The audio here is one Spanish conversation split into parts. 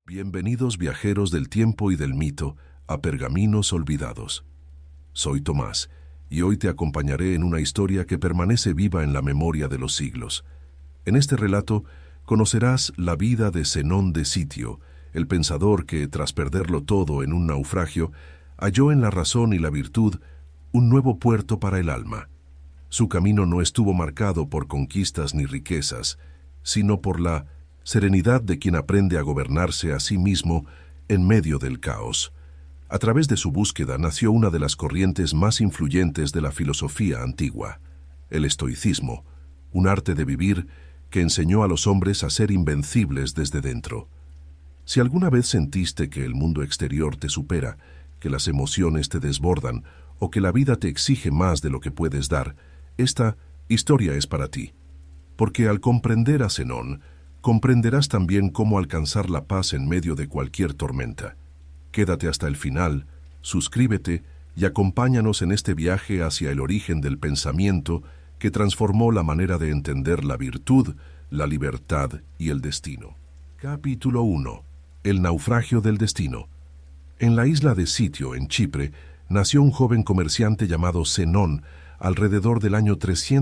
Bienvenidos viajeros del tiempo y del mito a Pergaminos Olvidados. Soy Tomás y hoy te acompañaré en una historia que permanece viva en la memoria de los siglos. En este relato conocerás la vida de Zenón de Citio, el pensador que, tras perderlo todo en un naufragio, halló en la razón y la virtud un nuevo puerto para el alma. Su camino no estuvo marcado por conquistas ni riquezas, sino por la serenidad de quien aprende a gobernarse a sí mismo en medio del caos. A través de su búsqueda nació una de las corrientes más influyentes de la filosofía antigua, el estoicismo, un arte de vivir que enseñó a los hombres a ser invencibles desde dentro. Si alguna vez sentiste que el mundo exterior te supera, que las emociones te desbordan o que la vida te exige más de lo que puedes dar, esta historia es para ti. Porque al comprender a Zenón, comprenderás también cómo alcanzar la paz en medio de cualquier tormenta. Quédate hasta el final, suscríbete y acompáñanos en este viaje hacia el origen del pensamiento que transformó la manera de entender la virtud, la libertad y el destino. Capítulo 1. El naufragio del destino. En la isla de Citio, en Chipre, nació un joven comerciante llamado Zenón alrededor del año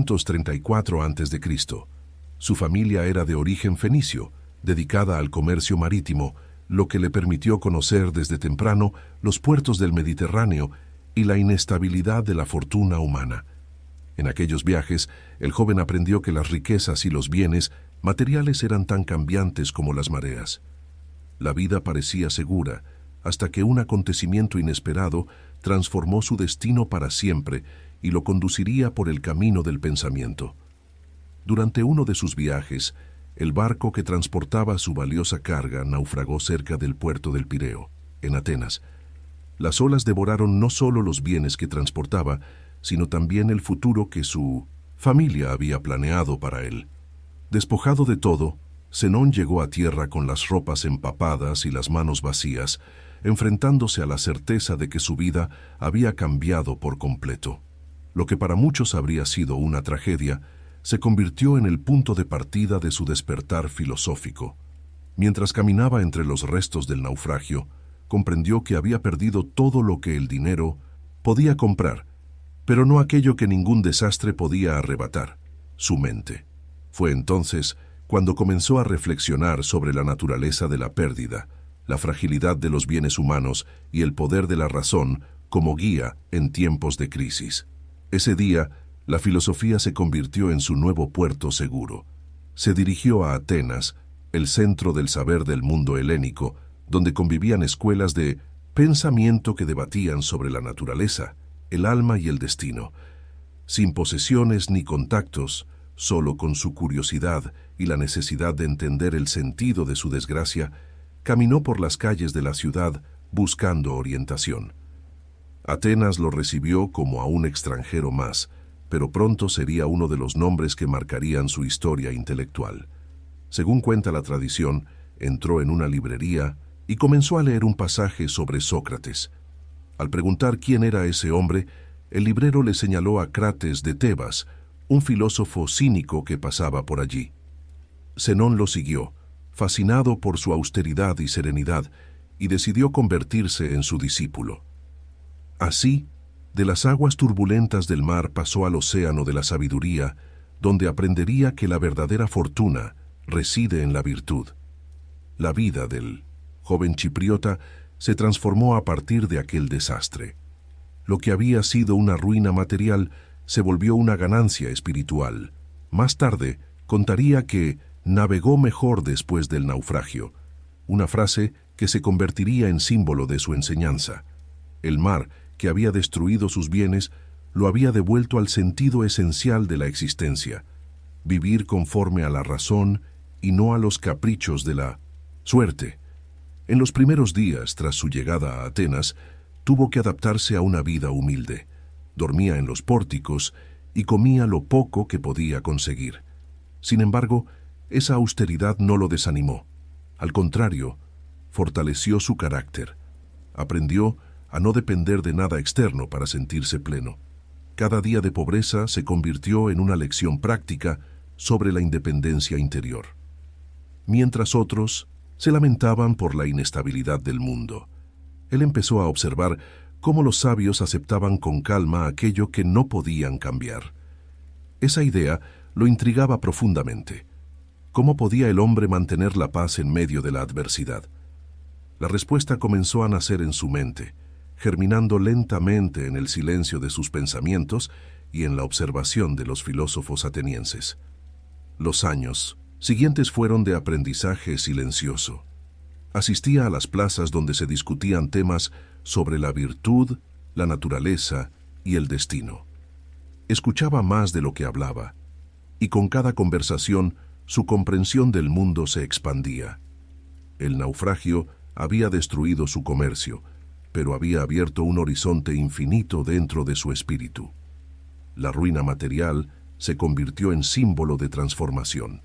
334 a.C. Su familia era de origen fenicio, dedicada al comercio marítimo, lo que le permitió conocer desde temprano los puertos del Mediterráneo y la inestabilidad de la fortuna humana. En aquellos viajes, el joven aprendió que las riquezas y los bienes materiales eran tan cambiantes como las mareas. La vida parecía segura, hasta que un acontecimiento inesperado transformó su destino para siempre y lo conduciría por el camino del pensamiento. Durante uno de sus viajes, el barco que transportaba su valiosa carga naufragó cerca del puerto del Pireo, en Atenas. Las olas devoraron no solo los bienes que transportaba, sino también el futuro que su familia había planeado para él. Despojado de todo, Zenón llegó a tierra con las ropas empapadas y las manos vacías, enfrentándose a la certeza de que su vida había cambiado por completo. Lo que para muchos habría sido una tragedia, se convirtió en el punto de partida de su despertar filosófico. Mientras caminaba entre los restos del naufragio, comprendió que había perdido todo lo que el dinero podía comprar, pero no aquello que ningún desastre podía arrebatar, su mente. Fue entonces cuando comenzó a reflexionar sobre la naturaleza de la pérdida, la fragilidad de los bienes humanos y el poder de la razón como guía en tiempos de crisis. Ese día, la filosofía se convirtió en su nuevo puerto seguro. Se dirigió a Atenas, el centro del saber del mundo helénico, donde convivían escuelas de pensamiento que debatían sobre la naturaleza, el alma y el destino. Sin posesiones ni contactos, solo con su curiosidad y la necesidad de entender el sentido de su desgracia, caminó por las calles de la ciudad buscando orientación. Atenas lo recibió como a un extranjero más, pero pronto sería uno de los nombres que marcarían su historia intelectual. Según cuenta la tradición, entró en una librería y comenzó a leer un pasaje sobre Sócrates. Al preguntar quién era ese hombre, el librero le señaló a Crates de Tebas, un filósofo cínico que pasaba por allí. Zenón lo siguió, fascinado por su austeridad y serenidad, y decidió convertirse en su discípulo. Así, de las aguas turbulentas del mar pasó al océano de la sabiduría, donde aprendería que la verdadera fortuna reside en la virtud. La vida del joven chipriota se transformó a partir de aquel desastre. Lo que había sido una ruina material se volvió una ganancia espiritual. Más tarde, contaría que navegó mejor después del naufragio, una frase que se convertiría en símbolo de su enseñanza. El mar, que había destruido sus bienes, lo había devuelto al sentido esencial de la existencia, vivir conforme a la razón y no a los caprichos de la suerte. En los primeros días tras su llegada a Atenas, tuvo que adaptarse a una vida humilde. Dormía en los pórticos y comía lo poco que podía conseguir. Sin embargo, esa austeridad no lo desanimó. Al contrario, fortaleció su carácter. Aprendió a no depender de nada externo para sentirse pleno. Cada día de pobreza se convirtió en una lección práctica sobre la independencia interior. Mientras otros, Se lamentaban por la inestabilidad del mundo. Él empezó a observar cómo los sabios aceptaban con calma aquello que no podían cambiar. Esa idea lo intrigaba profundamente. ¿Cómo podía el hombre mantener la paz en medio de la adversidad? La respuesta comenzó a nacer en su mente, germinando lentamente en el silencio de sus pensamientos y en la observación de los filósofos atenienses. Los años siguientes fueron de aprendizaje silencioso. Asistía a las plazas donde se discutían temas sobre la virtud, la naturaleza y el destino. Escuchaba más de lo que hablaba, y con cada conversación su comprensión del mundo se expandía. El naufragio había destruido su comercio, pero había abierto un horizonte infinito dentro de su espíritu. La ruina material se convirtió en símbolo de transformación.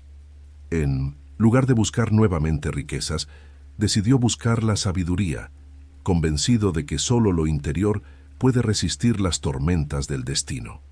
En lugar de buscar nuevamente riquezas, decidió buscar la sabiduría, convencido de que solo lo interior puede resistir las tormentas del destino.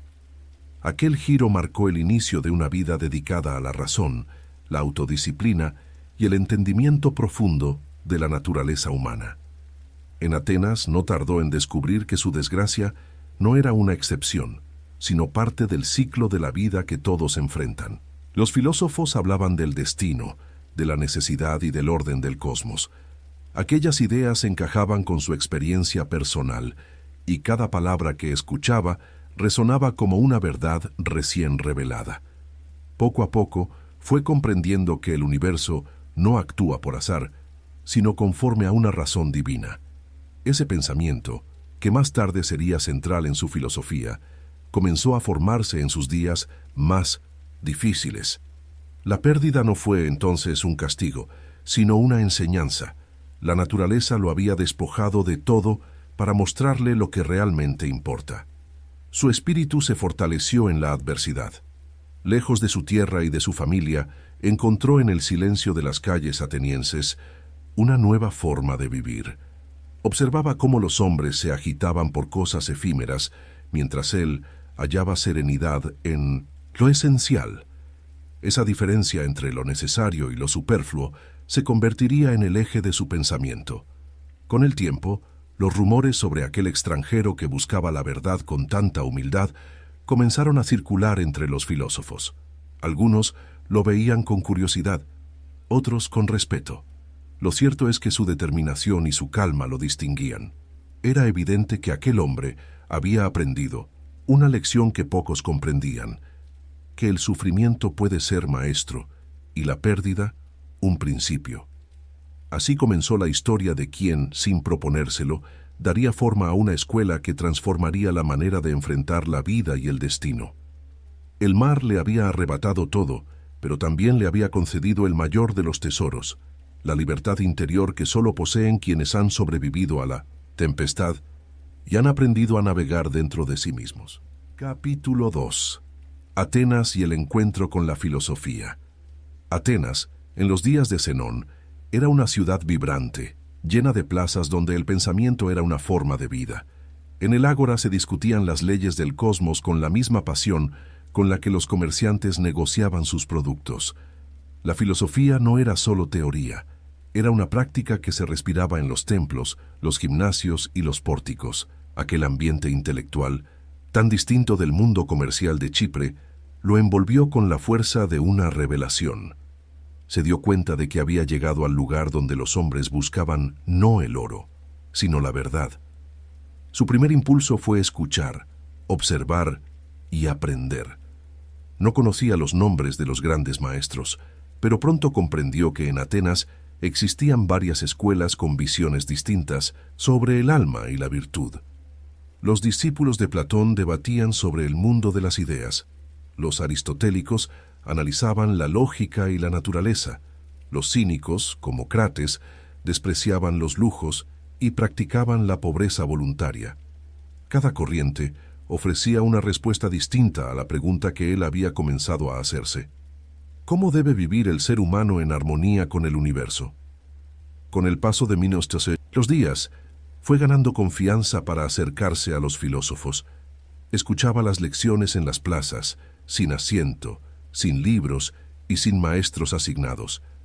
Aquel giro marcó el inicio de una vida dedicada a la razón, la autodisciplina y el entendimiento profundo de la naturaleza humana. En Atenas no tardó en descubrir que su desgracia no era una excepción, sino parte del ciclo de la vida que todos enfrentan. Los filósofos hablaban del destino, de la necesidad y del orden del cosmos. Aquellas ideas encajaban con su experiencia personal, y cada palabra que escuchaba resonaba como una verdad recién revelada. Poco a poco fue comprendiendo que el universo no actúa por azar, sino conforme a una razón divina. Ese pensamiento, que más tarde sería central en su filosofía, comenzó a formarse en sus días más difíciles. La pérdida no fue entonces un castigo, sino una enseñanza. La naturaleza lo había despojado de todo para mostrarle lo que realmente importa. Su espíritu se fortaleció en la adversidad. Lejos de su tierra y de su familia, encontró en el silencio de las calles atenienses una nueva forma de vivir. Observaba cómo los hombres se agitaban por cosas efímeras, mientras él hallaba serenidad en lo esencial. Esa diferencia entre lo necesario y lo superfluo se convertiría en el eje de su pensamiento. Con el tiempo, los rumores sobre aquel extranjero que buscaba la verdad con tanta humildad comenzaron a circular entre los filósofos. Algunos lo veían con curiosidad, otros con respeto. Lo cierto es que su determinación y su calma lo distinguían. Era evidente que aquel hombre había aprendido una lección que pocos comprendían, que el sufrimiento puede ser maestro y la pérdida un principio. Así comenzó la historia de quien, sin proponérselo, daría forma a una escuela que transformaría la manera de enfrentar la vida y el destino. El mar le había arrebatado todo, pero también le había concedido el mayor de los tesoros, la libertad interior que solo poseen quienes han sobrevivido a la tempestad y han aprendido a navegar dentro de sí mismos. Capítulo 2. Atenas y el encuentro con la filosofía. Atenas, en los días de Zenón, era una ciudad vibrante, llena de plazas donde el pensamiento era una forma de vida. En el ágora se discutían las leyes del cosmos con la misma pasión con la que los comerciantes negociaban sus productos. La filosofía no era solo teoría, era una práctica que se respiraba en los templos, los gimnasios y los pórticos. Aquel ambiente intelectual, tan distinto del mundo comercial de Chipre, lo envolvió con la fuerza de una revelación. Se dio cuenta de que había llegado al lugar donde los hombres buscaban no el oro, sino la verdad. Su primer impulso fue escuchar, observar y aprender. No conocía los nombres de los grandes maestros, pero pronto comprendió que en Atenas existían varias escuelas con visiones distintas sobre el alma y la virtud. Los discípulos de Platón debatían sobre el mundo de las ideas. Los aristotélicos analizaban la lógica y la naturaleza. Los cínicos, como Crates, despreciaban los lujos y practicaban la pobreza voluntaria. Cada corriente ofrecía una respuesta distinta a la pregunta que él había comenzado a hacerse. ¿Cómo debe vivir el ser humano en armonía con el universo? Con el paso de los días, fue ganando confianza para acercarse a los filósofos. Escuchaba las lecciones en las plazas, sin asiento, sin libros y sin maestros asignados.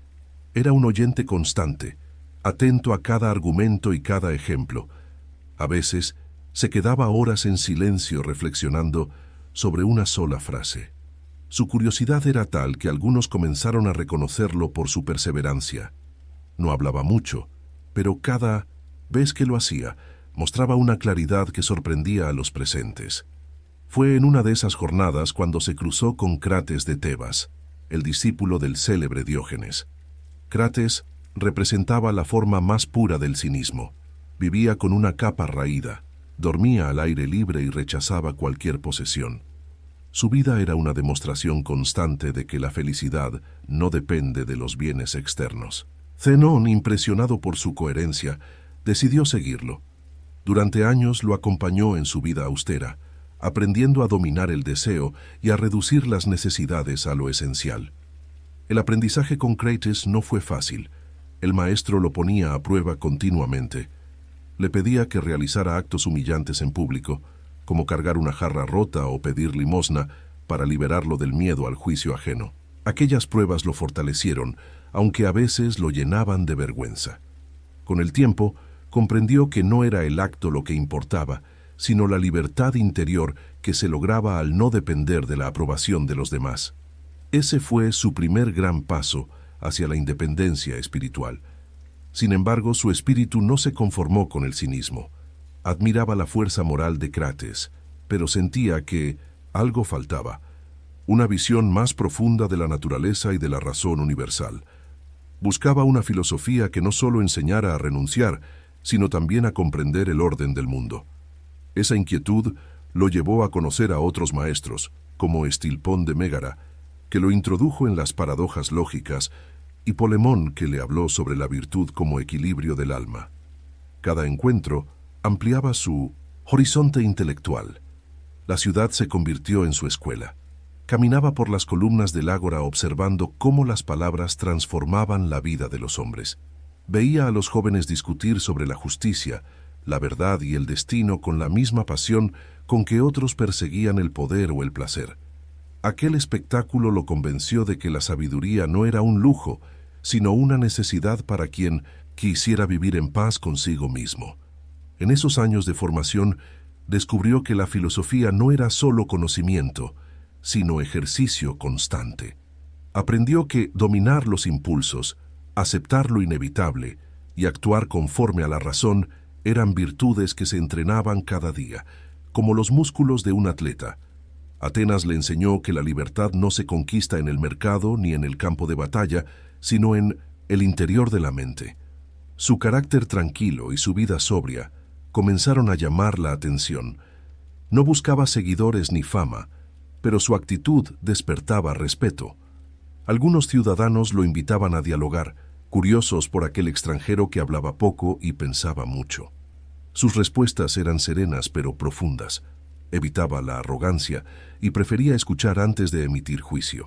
Era un oyente constante, atento a cada argumento y cada ejemplo. A veces se quedaba horas en silencio reflexionando sobre una sola frase. Su curiosidad era tal que algunos comenzaron a reconocerlo por su perseverancia. No hablaba mucho, pero cada vez que lo hacía, mostraba una claridad que sorprendía a los presentes. Fue en una de esas jornadas cuando se cruzó con Crates de Tebas, el discípulo del célebre Diógenes. Crates representaba la forma más pura del cinismo. Vivía con una capa raída, dormía al aire libre y rechazaba cualquier posesión. Su vida era una demostración constante de que la felicidad no depende de los bienes externos. Zenón, impresionado por su coherencia, decidió seguirlo. Durante años lo acompañó en su vida austera, aprendiendo a dominar el deseo y a reducir las necesidades a lo esencial. El aprendizaje con Crates no fue fácil. El maestro lo ponía a prueba continuamente. Le pedía que realizara actos humillantes en público, como cargar una jarra rota o pedir limosna para liberarlo del miedo al juicio ajeno. Aquellas pruebas lo fortalecieron, aunque a veces lo llenaban de vergüenza. Con el tiempo, comprendió que no era el acto lo que importaba, sino la libertad interior que se lograba al no depender de la aprobación de los demás. Ese fue su primer gran paso hacia la independencia espiritual. Sin embargo, su espíritu no se conformó con el cinismo. Admiraba la fuerza moral de Crates, pero sentía que algo faltaba, una visión más profunda de la naturaleza y de la razón universal. Buscaba una filosofía que no solo enseñara a renunciar, sino también a comprender el orden del mundo. Esa inquietud lo llevó a conocer a otros maestros, como Estilpón de Mégara, que lo introdujo en las paradojas lógicas, y Polemón, que le habló sobre la virtud como equilibrio del alma. Cada encuentro ampliaba su horizonte intelectual. La ciudad se convirtió en su escuela. Caminaba por las columnas del ágora observando cómo las palabras transformaban la vida de los hombres. Veía a los jóvenes discutir sobre la justicia, la verdad y el destino con la misma pasión con que otros perseguían el poder o el placer. Aquel espectáculo lo convenció de que la sabiduría no era un lujo, sino una necesidad para quien quisiera vivir en paz consigo mismo. En esos años de formación, descubrió que la filosofía no era solo conocimiento, sino ejercicio constante. Aprendió que dominar los impulsos, aceptar lo inevitable y actuar conforme a la razón eran virtudes que se entrenaban cada día, como los músculos de un atleta. Atenas le enseñó que la libertad no se conquista en el mercado ni en el campo de batalla, sino en el interior de la mente. Su carácter tranquilo y su vida sobria comenzaron a llamar la atención. No buscaba seguidores ni fama, pero su actitud despertaba respeto. Algunos ciudadanos lo invitaban a dialogar, curiosos por aquel extranjero que hablaba poco y pensaba mucho. Sus respuestas eran serenas pero profundas. Evitaba la arrogancia y prefería escuchar antes de emitir juicio.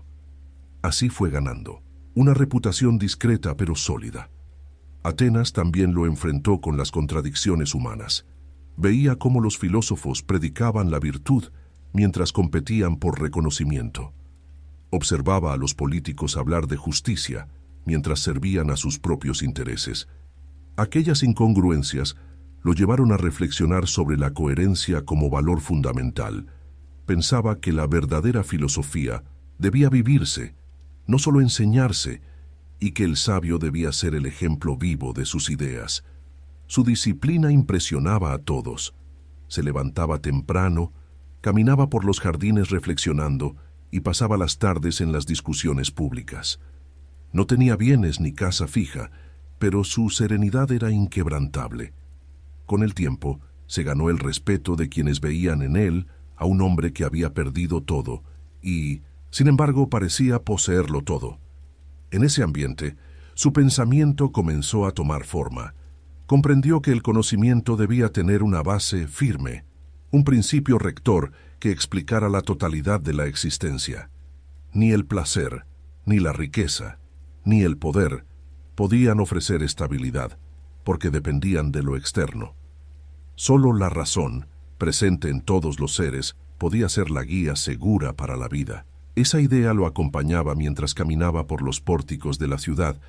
Así fue ganando una reputación discreta pero sólida. Atenas también lo enfrentó con las contradicciones humanas. Veía cómo los filósofos predicaban la virtud mientras competían por reconocimiento. Observaba a los políticos hablar de justicia mientras servían a sus propios intereses. Aquellas incongruencias lo llevaron a reflexionar sobre la coherencia como valor fundamental. Pensaba que la verdadera filosofía debía vivirse, no solo enseñarse, y que el sabio debía ser el ejemplo vivo de sus ideas. Su disciplina impresionaba a todos. Se levantaba temprano, caminaba por los jardines reflexionando y pasaba las tardes en las discusiones públicas. No tenía bienes ni casa fija, pero su serenidad era inquebrantable. Con el tiempo, se ganó el respeto de quienes veían en él a un hombre que había perdido todo y, sin embargo, parecía poseerlo todo. En ese ambiente, su pensamiento comenzó a tomar forma. Comprendió que el conocimiento debía tener una base firme, un principio rector que explicara la totalidad de la existencia. Ni el placer, ni la riqueza, ni el poder podían ofrecer estabilidad, porque dependían de lo externo. Solo la razón, presente en todos los seres, podía ser la guía segura para la vida. Esa idea lo acompañaba mientras caminaba por los pórticos de la ciudad,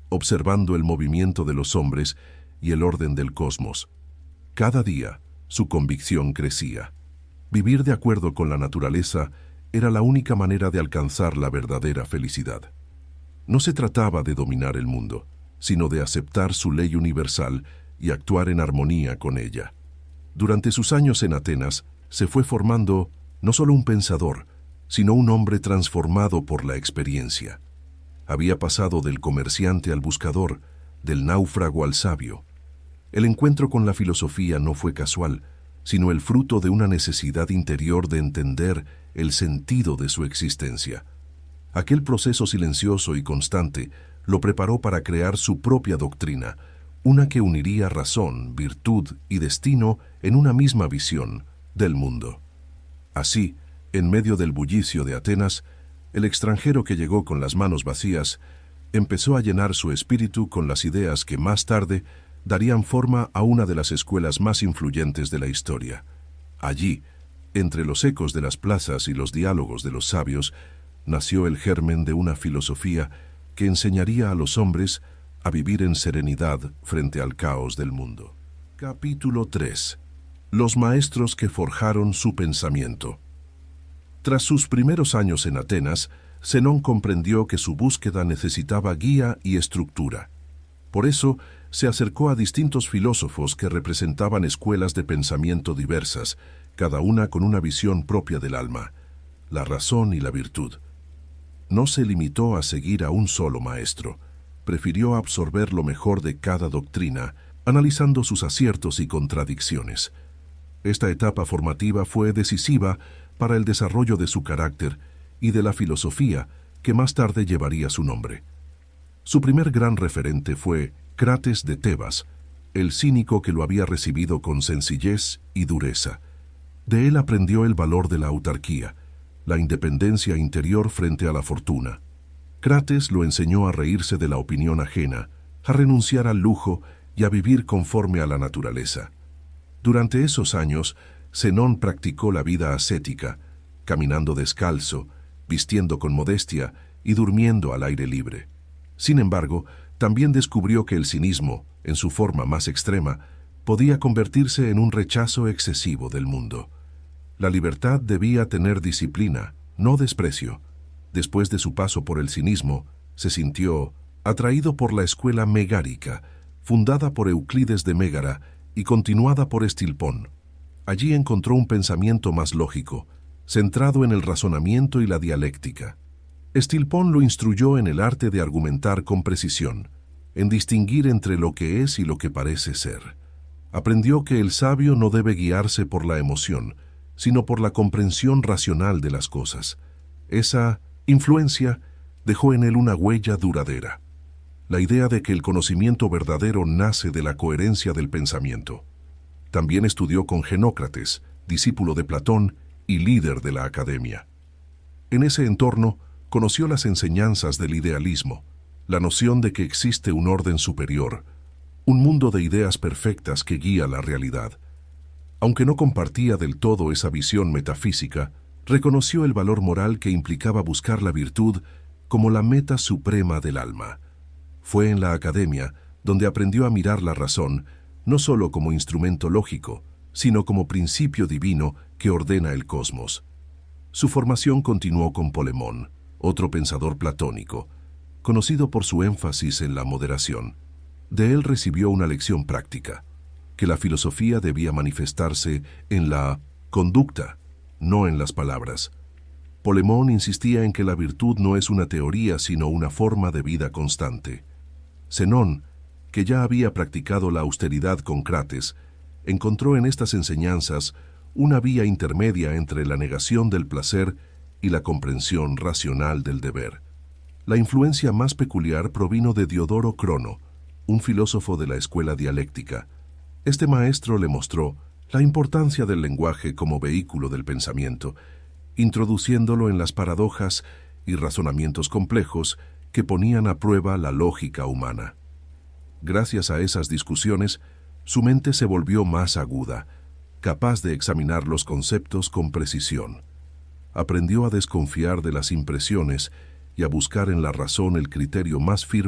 observando el movimiento de los hombres y el orden del cosmos. Cada día, su convicción crecía. Vivir de acuerdo con la naturaleza era la única manera de alcanzar la verdadera felicidad. No se trataba de dominar el mundo, sino de aceptar su ley universal y actuar en armonía con ella. Durante sus años en Atenas, se fue formando no solo un pensador, sino un hombre transformado por la experiencia. Había pasado del comerciante al buscador, del náufrago al sabio. El encuentro con la filosofía no fue casual, sino el fruto de una necesidad interior de entender el sentido de su existencia. Aquel proceso silencioso y constante lo preparó para crear su propia doctrina, una que uniría razón, virtud y destino en una misma visión del mundo. Así, en medio del bullicio de Atenas, el extranjero que llegó con las manos vacías empezó a llenar su espíritu con las ideas que más tarde darían forma a una de las escuelas más influyentes de la historia. Allí, entre los ecos de las plazas y los diálogos de los sabios, nació el germen de una filosofía que enseñaría a los hombres a vivir en serenidad frente al caos del mundo. Capítulo 3. Los maestros que forjaron su pensamiento. Tras sus primeros años en Atenas, Zenón comprendió que su búsqueda necesitaba guía y estructura. Por eso, se acercó a distintos filósofos que representaban escuelas de pensamiento diversas, cada una con una visión propia del alma, la razón y la virtud. No se limitó a seguir a un solo maestro, prefirió absorber lo mejor de cada doctrina, analizando sus aciertos y contradicciones. Esta etapa formativa fue decisiva para el desarrollo de su carácter y de la filosofía que más tarde llevaría su nombre. Su primer gran referente fue Crates de Tebas, el cínico que lo había recibido con sencillez y dureza. De él aprendió el valor de la autarquía, la independencia interior frente a la fortuna. Crates lo enseñó a reírse de la opinión ajena, a renunciar al lujo y a vivir conforme a la naturaleza. Durante esos años, Zenón practicó la vida ascética, caminando descalzo, vistiendo con modestia y durmiendo al aire libre. Sin embargo, también descubrió que el cinismo, en su forma más extrema, podía convertirse en un rechazo excesivo del mundo. La libertad debía tener disciplina, no desprecio. Después de su paso por el cinismo, se sintió atraído por la escuela megárica, fundada por Euclides de Mégara y continuada por Estilpón. Allí encontró un pensamiento más lógico, centrado en el razonamiento y la dialéctica. Estilpón lo instruyó en el arte de argumentar con precisión, en distinguir entre lo que es y lo que parece ser. Aprendió que el sabio no debe guiarse por la emoción, sino por la comprensión racional de las cosas. Esa influencia dejó en él una huella duradera. La idea de que el conocimiento verdadero nace de la coherencia del pensamiento. También estudió con Genócrates, discípulo de Platón y líder de la academia. En ese entorno, conoció las enseñanzas del idealismo, la noción de que existe un orden superior, un mundo de ideas perfectas que guía la realidad. Aunque no compartía del todo esa visión metafísica, reconoció el valor moral que implicaba buscar la virtud como la meta suprema del alma. Fue en la academia donde aprendió a mirar la razón no solo como instrumento lógico, sino como principio divino que ordena el cosmos. Su formación continuó con Polemón, otro pensador platónico, conocido por su énfasis en la moderación. De él recibió una lección práctica, que la filosofía debía manifestarse en la conducta, no en las palabras. Polemón insistía en que la virtud no es una teoría, sino una forma de vida constante. Zenón, que ya había practicado la austeridad con Crates, encontró en estas enseñanzas una vía intermedia entre la negación del placer y la comprensión racional del deber. La influencia más peculiar provino de Diodoro Crono, un filósofo de la escuela dialéctica. Este maestro le mostró la importancia del lenguaje como vehículo del pensamiento, introduciéndolo en las paradojas y razonamientos complejos que ponían a prueba la lógica humana. Gracias a esas discusiones, su mente se volvió más aguda, capaz de examinar los conceptos con precisión. Aprendió a desconfiar de las impresiones y a buscar en la razón el criterio más firme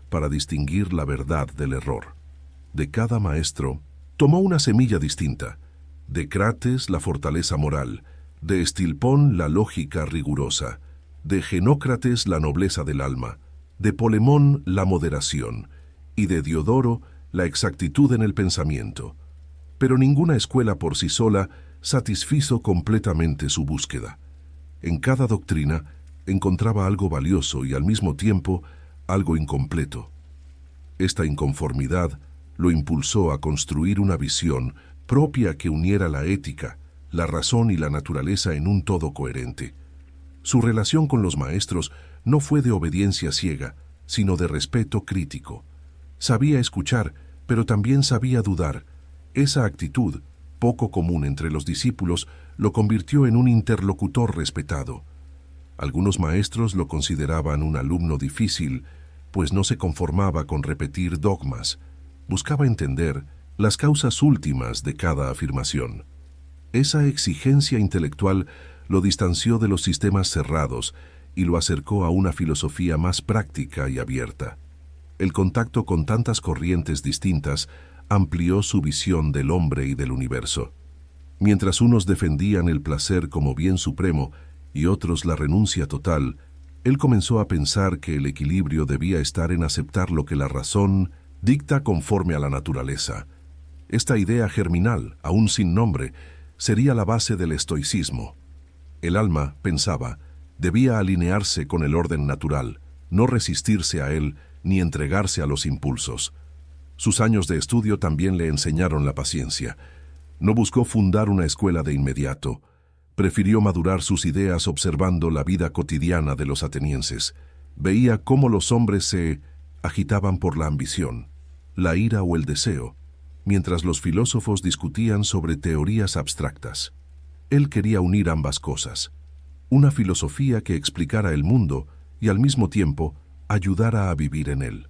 para distinguir la verdad del error. De cada maestro, tomó una semilla distinta. De Crates, la fortaleza moral; de Estilpón, la lógica rigurosa; de Genócrates, la nobleza del alma; de Polemón, la moderación; y de Diodoro, la exactitud en el pensamiento. Pero ninguna escuela por sí sola satisfizo completamente su búsqueda. En cada doctrina encontraba algo valioso y al mismo tiempo algo incompleto. Esta inconformidad lo impulsó a construir una visión propia que uniera la ética, la razón y la naturaleza en un todo coherente. Su relación con los maestros no fue de obediencia ciega, sino de respeto crítico. Sabía escuchar, pero también sabía dudar. Esa actitud, poco común entre los discípulos, lo convirtió en un interlocutor respetado. Algunos maestros lo consideraban un alumno difícil, pues no se conformaba con repetir dogmas. Buscaba entender las causas últimas de cada afirmación. Esa exigencia intelectual lo distanció de los sistemas cerrados y lo acercó a una filosofía más práctica y abierta. El contacto con tantas corrientes distintas amplió su visión del hombre y del universo. Mientras unos defendían el placer como bien supremo y otros la renuncia total, él comenzó a pensar que el equilibrio debía estar en aceptar lo que la razón dicta conforme a la naturaleza. Esta idea germinal, aún sin nombre, sería la base del estoicismo. El alma, pensaba, debía alinearse con el orden natural, no resistirse a él ni entregarse a los impulsos. Sus años de estudio también le enseñaron la paciencia. No buscó fundar una escuela de inmediato. Prefirió madurar sus ideas observando la vida cotidiana de los atenienses. Veía cómo los hombres se agitaban por la ambición, la ira o el deseo, mientras los filósofos discutían sobre teorías abstractas. Él quería unir ambas cosas, una filosofía que explicara el mundo y al mismo tiempo ayudara a vivir en él.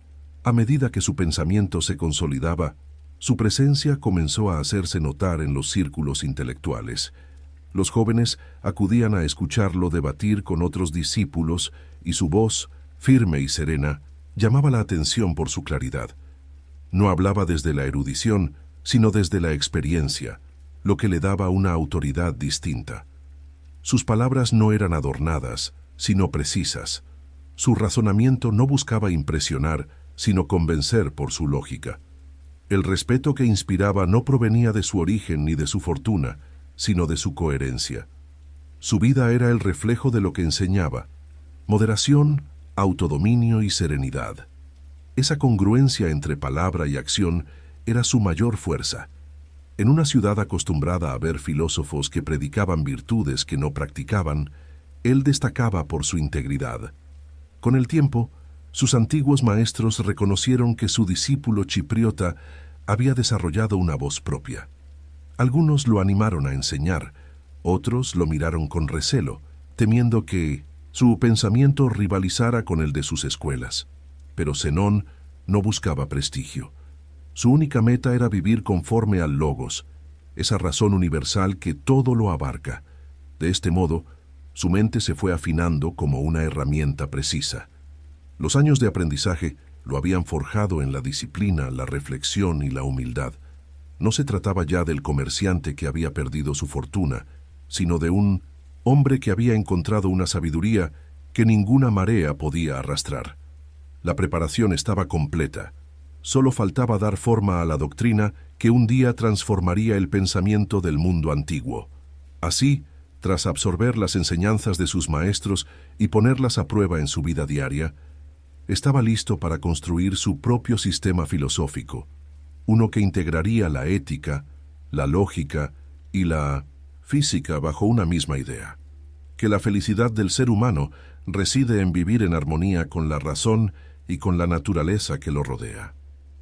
A medida que su pensamiento se consolidaba, su presencia comenzó a hacerse notar en los círculos intelectuales. Los jóvenes acudían a escucharlo debatir con otros discípulos y su voz, firme y serena, llamaba la atención por su claridad. No hablaba desde la erudición, sino desde la experiencia, lo que le daba una autoridad distinta. Sus palabras no eran adornadas, sino precisas. Su razonamiento no buscaba impresionar, sino convencer por su lógica. El respeto que inspiraba no provenía de su origen ni de su fortuna, sino de su coherencia. Su vida era el reflejo de lo que enseñaba: moderación, autodominio y serenidad. Esa congruencia entre palabra y acción era su mayor fuerza. En una ciudad acostumbrada a ver filósofos que predicaban virtudes que no practicaban, él destacaba por su integridad. Con el tiempo, sus antiguos maestros reconocieron que su discípulo chipriota había desarrollado una voz propia. Algunos lo animaron a enseñar, otros lo miraron con recelo, temiendo que su pensamiento rivalizara con el de sus escuelas. Pero Zenón no buscaba prestigio. Su única meta era vivir conforme al logos, esa razón universal que todo lo abarca. De este modo, su mente se fue afinando como una herramienta precisa. Los años de aprendizaje lo habían forjado en la disciplina, la reflexión y la humildad. No se trataba ya del comerciante que había perdido su fortuna, sino de un hombre que había encontrado una sabiduría que ninguna marea podía arrastrar. La preparación estaba completa. Solo faltaba dar forma a la doctrina que un día transformaría el pensamiento del mundo antiguo. Así, tras absorber las enseñanzas de sus maestros y ponerlas a prueba en su vida diaria, estaba listo para construir su propio sistema filosófico, uno que integraría la ética, la lógica y la física bajo una misma idea: que la felicidad del ser humano reside en vivir en armonía con la razón y con la naturaleza que lo rodea.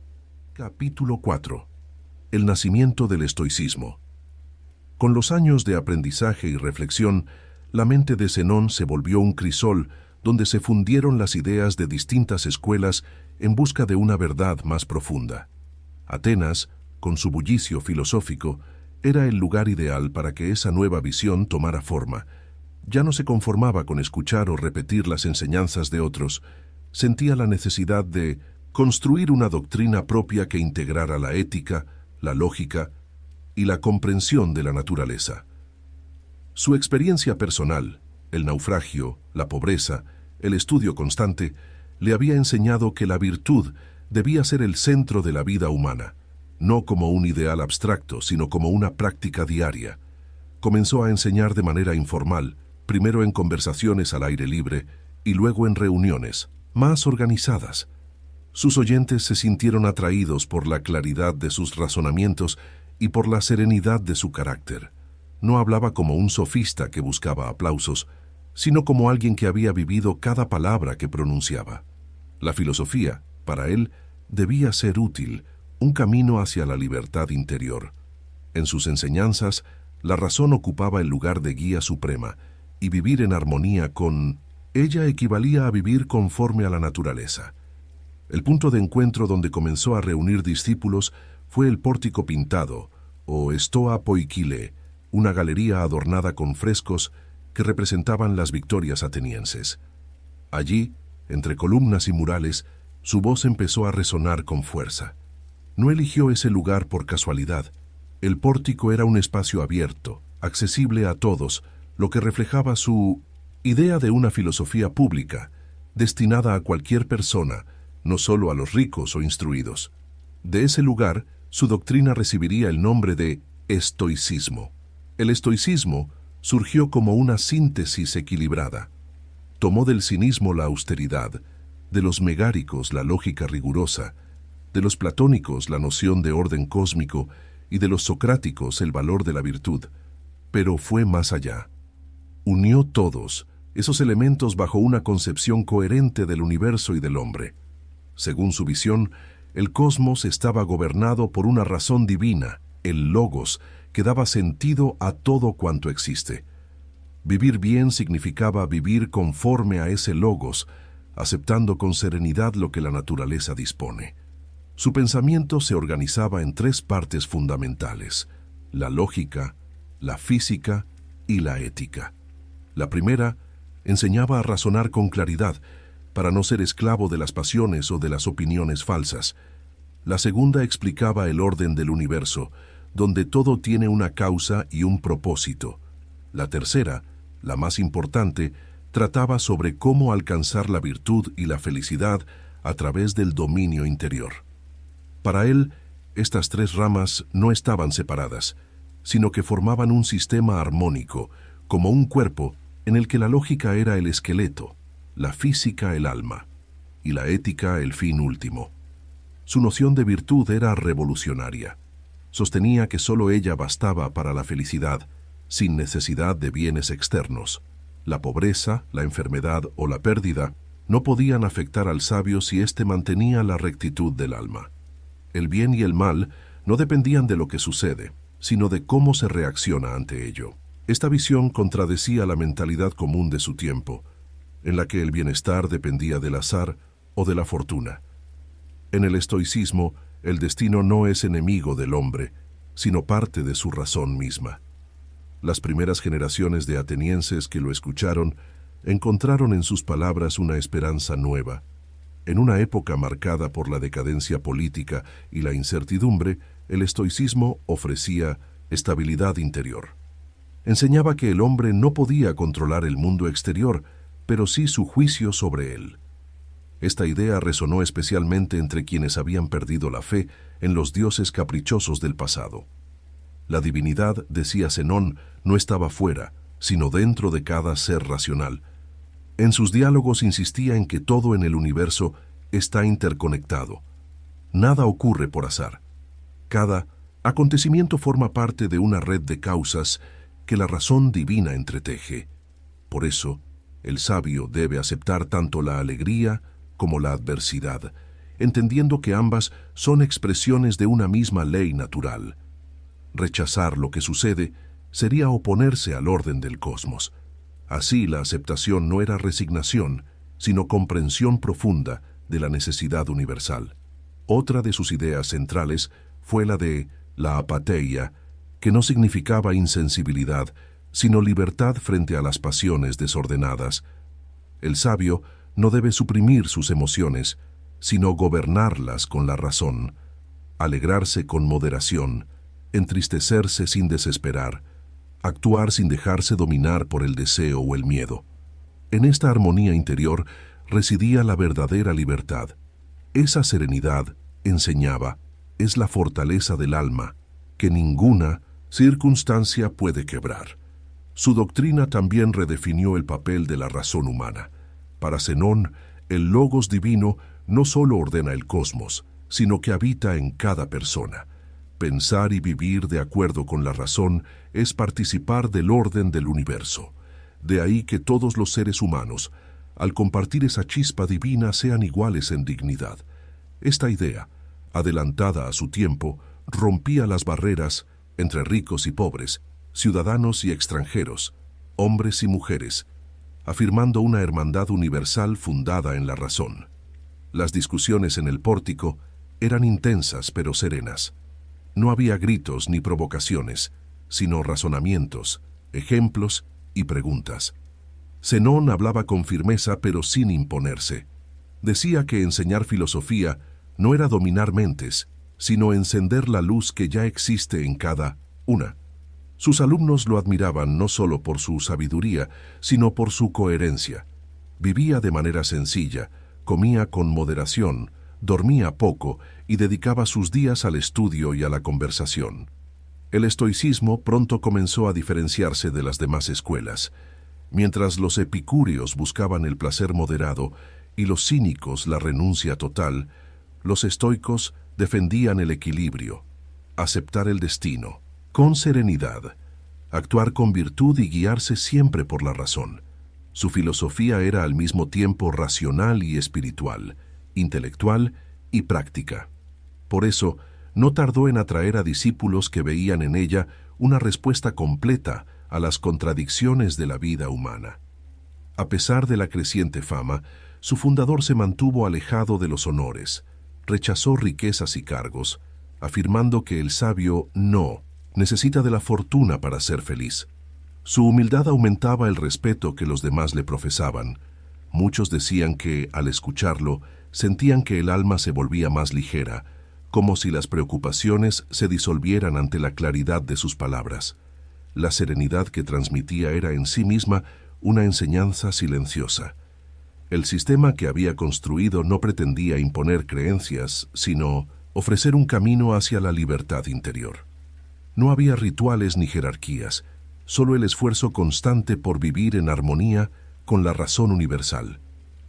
Capítulo 4. El nacimiento del estoicismo. Con los años de aprendizaje y reflexión, la mente de Zenón se volvió un crisol donde se fundieron las ideas de distintas escuelas en busca de una verdad más profunda. Atenas, con su bullicio filosófico, era el lugar ideal para que esa nueva visión tomara forma. Ya no se conformaba con escuchar o repetir las enseñanzas de otros, sentía la necesidad de construir una doctrina propia que integrara la ética, la lógica y la comprensión de la naturaleza. Su experiencia personal, el naufragio, la pobreza, el estudio constante, le había enseñado que la virtud debía ser el centro de la vida humana, no como un ideal abstracto, sino como una práctica diaria. Comenzó a enseñar de manera informal, primero en conversaciones al aire libre y luego en reuniones, más organizadas. Sus oyentes se sintieron atraídos por la claridad de sus razonamientos y por la serenidad de su carácter. No hablaba como un sofista que buscaba aplausos, sino como alguien que había vivido cada palabra que pronunciaba. La filosofía, para él, debía ser útil, un camino hacia la libertad interior. En sus enseñanzas, la razón ocupaba el lugar de guía suprema, y vivir en armonía con ella equivalía a vivir conforme a la naturaleza. El punto de encuentro donde comenzó a reunir discípulos fue el pórtico pintado, o Stoa Poikile, una galería adornada con frescos que representaban las victorias atenienses. Allí, entre columnas y murales, su voz empezó a resonar con fuerza. No eligió ese lugar por casualidad. El pórtico era un espacio abierto, accesible a todos, lo que reflejaba su idea de una filosofía pública, destinada a cualquier persona, no solo a los ricos o instruidos. De ese lugar, su doctrina recibiría el nombre de estoicismo. El estoicismo surgió como una síntesis equilibrada. Tomó del cinismo la austeridad, de los megáricos la lógica rigurosa, de los platónicos la noción de orden cósmico y de los socráticos el valor de la virtud. Pero fue más allá. Unió todos esos elementos bajo una concepción coherente del universo y del hombre. Según su visión, el cosmos estaba gobernado por una razón divina, el logos, que daba sentido a todo cuanto existe. Vivir bien significaba vivir conforme a ese logos, aceptando con serenidad lo que la naturaleza dispone. Su pensamiento se organizaba en tres partes fundamentales: la lógica, la física y la ética. La primera enseñaba a razonar con claridad, para no ser esclavo de las pasiones o de las opiniones falsas. La segunda explicaba el orden del universo, donde todo tiene una causa y un propósito. La tercera, la más importante, trataba sobre cómo alcanzar la virtud y la felicidad a través del dominio interior. Para él, estas tres ramas no estaban separadas, sino que formaban un sistema armónico, como un cuerpo en el que la lógica era el esqueleto, la física el alma, y la ética el fin último. Su noción de virtud era revolucionaria. Sostenía que sólo ella bastaba para la felicidad, sin necesidad de bienes externos. La pobreza, la enfermedad o la pérdida no podían afectar al sabio si éste mantenía la rectitud del alma. El bien y el mal no dependían de lo que sucede, sino de cómo se reacciona ante ello. Esta visión contradecía la mentalidad común de su tiempo, en la que el bienestar dependía del azar o de la fortuna. En el estoicismo, el destino no es enemigo del hombre, sino parte de su razón misma. Las primeras generaciones de atenienses que lo escucharon encontraron en sus palabras una esperanza nueva. En una época marcada por la decadencia política y la incertidumbre, el estoicismo ofrecía estabilidad interior. Enseñaba que el hombre no podía controlar el mundo exterior, pero sí su juicio sobre él. Esta idea resonó especialmente entre quienes habían perdido la fe en los dioses caprichosos del pasado. La divinidad, decía Zenón, no estaba fuera, sino dentro de cada ser racional. En sus diálogos insistía en que todo en el universo está interconectado. Nada ocurre por azar. Cada acontecimiento forma parte de una red de causas que la razón divina entreteje. Por eso, el sabio debe aceptar tanto la alegría como la adversidad, entendiendo que ambas son expresiones de una misma ley natural. Rechazar lo que sucede sería oponerse al orden del cosmos. Así, la aceptación no era resignación, sino comprensión profunda de la necesidad universal. Otra de sus ideas centrales fue la de la apatheia, que no significaba insensibilidad, sino libertad frente a las pasiones desordenadas. El sabio no debe suprimir sus emociones, sino gobernarlas con la razón, alegrarse con moderación, entristecerse sin desesperar, actuar sin dejarse dominar por el deseo o el miedo. En esta armonía interior residía la verdadera libertad. Esa serenidad, enseñaba, es la fortaleza del alma, que ninguna circunstancia puede quebrar. Su doctrina también redefinió el papel de la razón humana. Para Zenón, el Logos divino no solo ordena el cosmos, sino que habita en cada persona. Pensar y vivir de acuerdo con la razón es participar del orden del universo. De ahí que todos los seres humanos, al compartir esa chispa divina, sean iguales en dignidad. Esta idea, adelantada a su tiempo, rompía las barreras entre ricos y pobres, ciudadanos y extranjeros, hombres y mujeres, afirmando una hermandad universal fundada en la razón. Las discusiones en el pórtico eran intensas pero serenas. No había gritos ni provocaciones, sino razonamientos, ejemplos y preguntas. Zenón hablaba con firmeza pero sin imponerse. Decía que enseñar filosofía no era dominar mentes, sino encender la luz que ya existe en cada una. Sus alumnos lo admiraban no solo por su sabiduría, sino por su coherencia. Vivía de manera sencilla, comía con moderación, dormía poco y dedicaba sus días al estudio y a la conversación. El estoicismo pronto comenzó a diferenciarse de las demás escuelas. Mientras los epicúreos buscaban el placer moderado y los cínicos la renuncia total, los estoicos defendían el equilibrio, aceptar el destino, con serenidad, actuar con virtud y guiarse siempre por la razón. Su filosofía era al mismo tiempo racional y espiritual, intelectual y práctica. Por eso, no tardó en atraer a discípulos que veían en ella una respuesta completa a las contradicciones de la vida humana. A pesar de la creciente fama, su fundador se mantuvo alejado de los honores, rechazó riquezas y cargos, afirmando que el sabio no necesita de la fortuna para ser feliz. Su humildad aumentaba el respeto que los demás le profesaban. Muchos decían que, al escucharlo, sentían que el alma se volvía más ligera, como si las preocupaciones se disolvieran ante la claridad de sus palabras. La serenidad que transmitía era en sí misma una enseñanza silenciosa. El sistema que había construido no pretendía imponer creencias, sino ofrecer un camino hacia la libertad interior. No había rituales ni jerarquías, solo el esfuerzo constante por vivir en armonía con la razón universal.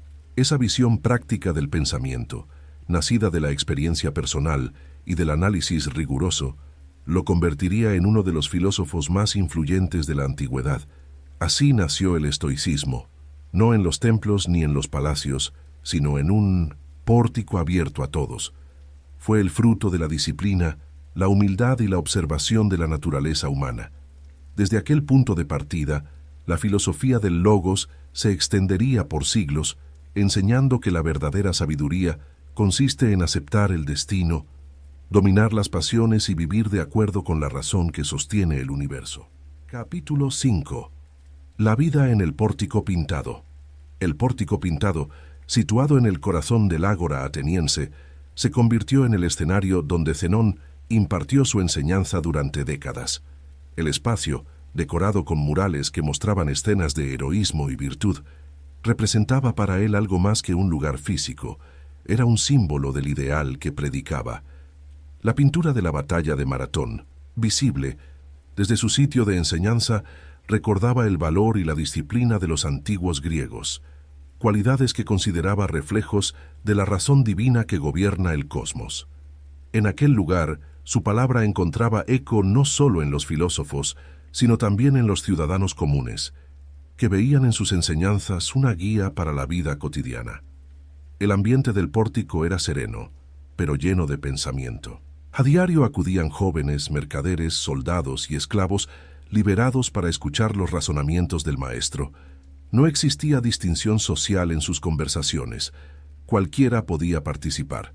Esa visión práctica del pensamiento, nacida de la experiencia personal y del análisis riguroso, lo convertiría en uno de los filósofos más influyentes de la antigüedad. Así nació el estoicismo, no en los templos ni en los palacios, sino en un pórtico abierto a todos. Fue el fruto de la disciplina, la humildad y la observación de la naturaleza humana. Desde aquel punto de partida, la filosofía del Logos se extendería por siglos, enseñando que la verdadera sabiduría consiste en aceptar el destino, dominar las pasiones y vivir de acuerdo con la razón que sostiene el universo. Capítulo 5. La vida en el pórtico pintado. El pórtico pintado, situado en el corazón del ágora ateniense, se convirtió en el escenario donde Zenón impartió su enseñanza durante décadas. El espacio, decorado con murales que mostraban escenas de heroísmo y virtud, representaba para él algo más que un lugar físico. Era un símbolo del ideal que predicaba. La pintura de la batalla de Maratón, visible desde su sitio de enseñanza, recordaba el valor y la disciplina de los antiguos griegos, cualidades que consideraba reflejos de la razón divina que gobierna el cosmos. En aquel lugar, su palabra encontraba eco no solo en los filósofos, sino también en los ciudadanos comunes, que veían en sus enseñanzas una guía para la vida cotidiana. El ambiente del pórtico era sereno, pero lleno de pensamiento. A diario acudían jóvenes, mercaderes, soldados y esclavos liberados para escuchar los razonamientos del maestro. No existía distinción social en sus conversaciones. Cualquiera podía participar.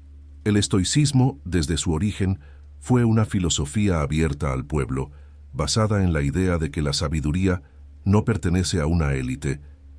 El estoicismo, desde su origen, fue una filosofía abierta al pueblo, basada en la idea de que la sabiduría no pertenece a una élite,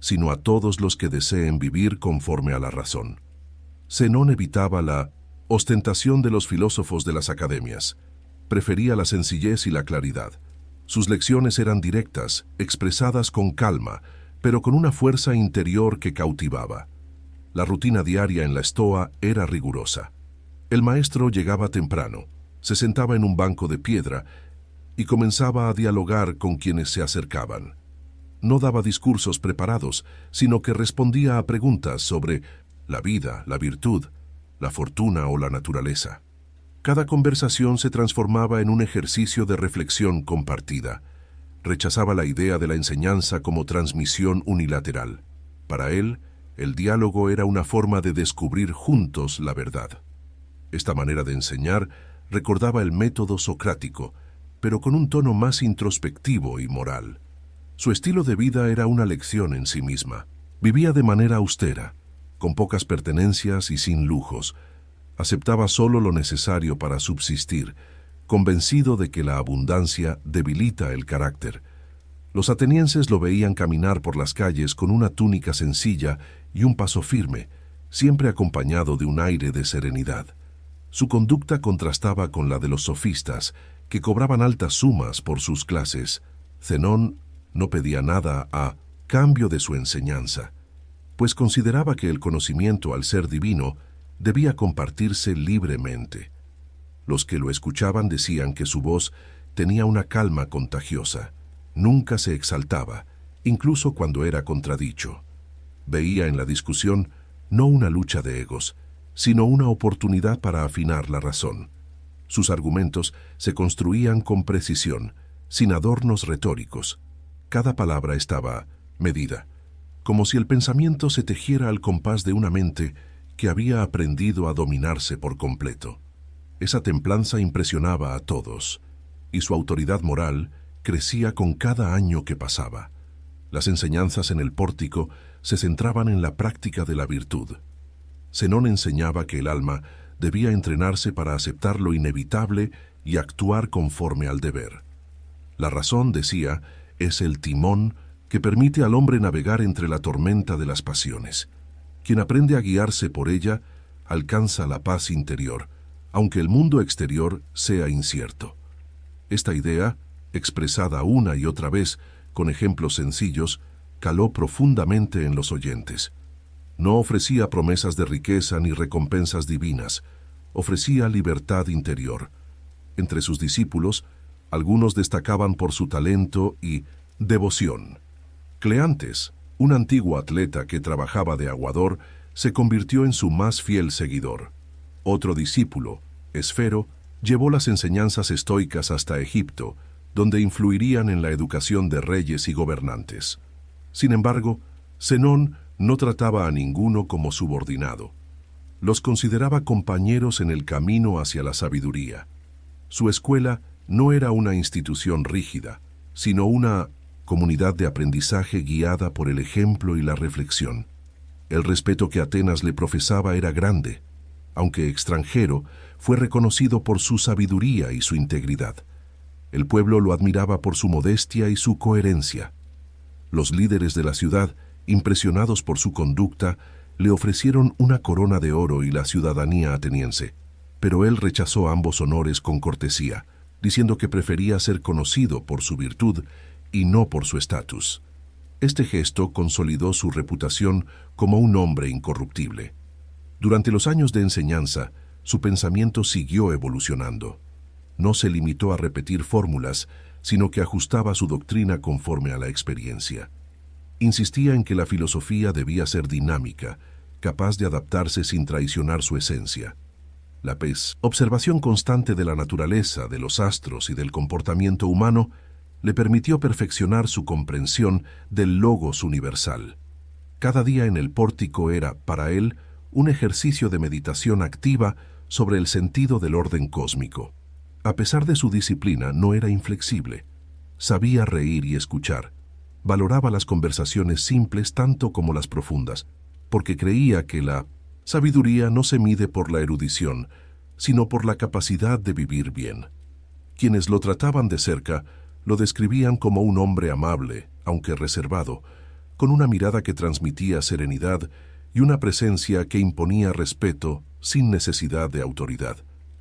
sino a todos los que deseen vivir conforme a la razón. Zenón evitaba la ostentación de los filósofos de las academias. Prefería la sencillez y la claridad. Sus lecciones eran directas, expresadas con calma, pero con una fuerza interior que cautivaba. La rutina diaria en la estoa era rigurosa. El maestro llegaba temprano, se sentaba en un banco de piedra y comenzaba a dialogar con quienes se acercaban. No daba discursos preparados, sino que respondía a preguntas sobre la vida, la virtud, la fortuna o la naturaleza. Cada conversación se transformaba en un ejercicio de reflexión compartida. Rechazaba la idea de la enseñanza como transmisión unilateral. Para él, el diálogo era una forma de descubrir juntos la verdad. Esta manera de enseñar recordaba el método socrático, pero con un tono más introspectivo y moral. Su estilo de vida era una lección en sí misma. Vivía de manera austera, con pocas pertenencias y sin lujos. Aceptaba solo lo necesario para subsistir, convencido de que la abundancia debilita el carácter. Los atenienses lo veían caminar por las calles con una túnica sencilla y un paso firme, siempre acompañado de un aire de serenidad. Su conducta contrastaba con la de los sofistas, que cobraban altas sumas por sus clases. Zenón no pedía nada a cambio de su enseñanza, pues consideraba que el conocimiento, al ser divino, debía compartirse libremente. Los que lo escuchaban decían que su voz tenía una calma contagiosa. Nunca se exaltaba, incluso cuando era contradicho. Veía en la discusión no una lucha de egos, sino una oportunidad para afinar la razón. Sus argumentos se construían con precisión, sin adornos retóricos. Cada palabra estaba medida, como si el pensamiento se tejiera al compás de una mente que había aprendido a dominarse por completo. Esa templanza impresionaba a todos, y su autoridad moral crecía con cada año que pasaba. Las enseñanzas en el pórtico se centraban en la práctica de la virtud. Zenón enseñaba que el alma debía entrenarse para aceptar lo inevitable y actuar conforme al deber. La razón, decía, es el timón que permite al hombre navegar entre la tormenta de las pasiones. Quien aprende a guiarse por ella alcanza la paz interior, aunque el mundo exterior sea incierto. Esta idea, expresada una y otra vez con ejemplos sencillos, caló profundamente en los oyentes. No ofrecía promesas de riqueza ni recompensas divinas, ofrecía libertad interior. Entre sus discípulos, algunos destacaban por su talento y devoción. Cleantes, un antiguo atleta que trabajaba de aguador, se convirtió en su más fiel seguidor. Otro discípulo, Esfero, llevó las enseñanzas estoicas hasta Egipto, donde influirían en la educación de reyes y gobernantes. Sin embargo, Zenón no trataba a ninguno como subordinado. Los consideraba compañeros en el camino hacia la sabiduría. Su escuela no era una institución rígida, sino una comunidad de aprendizaje guiada por el ejemplo y la reflexión. El respeto que Atenas le profesaba era grande. Aunque extranjero, fue reconocido por su sabiduría y su integridad. El pueblo lo admiraba por su modestia y su coherencia. Los líderes de la ciudad, impresionados por su conducta, le ofrecieron una corona de oro y la ciudadanía ateniense, pero él rechazó ambos honores con cortesía, diciendo que prefería ser conocido por su virtud y no por su estatus. Este gesto consolidó su reputación como un hombre incorruptible. Durante los años de enseñanza, su pensamiento siguió evolucionando. No se limitó a repetir fórmulas, sino que ajustaba su doctrina conforme a la experiencia. Insistía en que la filosofía debía ser dinámica, capaz de adaptarse sin traicionar su esencia. La observación constante de la naturaleza, de los astros y del comportamiento humano le permitió perfeccionar su comprensión del logos universal. Cada día en el pórtico era, para él, un ejercicio de meditación activa sobre el sentido del orden cósmico. A pesar de su disciplina, no era inflexible. Sabía reír y escuchar. Valoraba las conversaciones simples tanto como las profundas, porque creía que la sabiduría no se mide por la erudición, sino por la capacidad de vivir bien. Quienes lo trataban de cerca lo describían como un hombre amable, aunque reservado, con una mirada que transmitía serenidad y una presencia que imponía respeto sin necesidad de autoridad.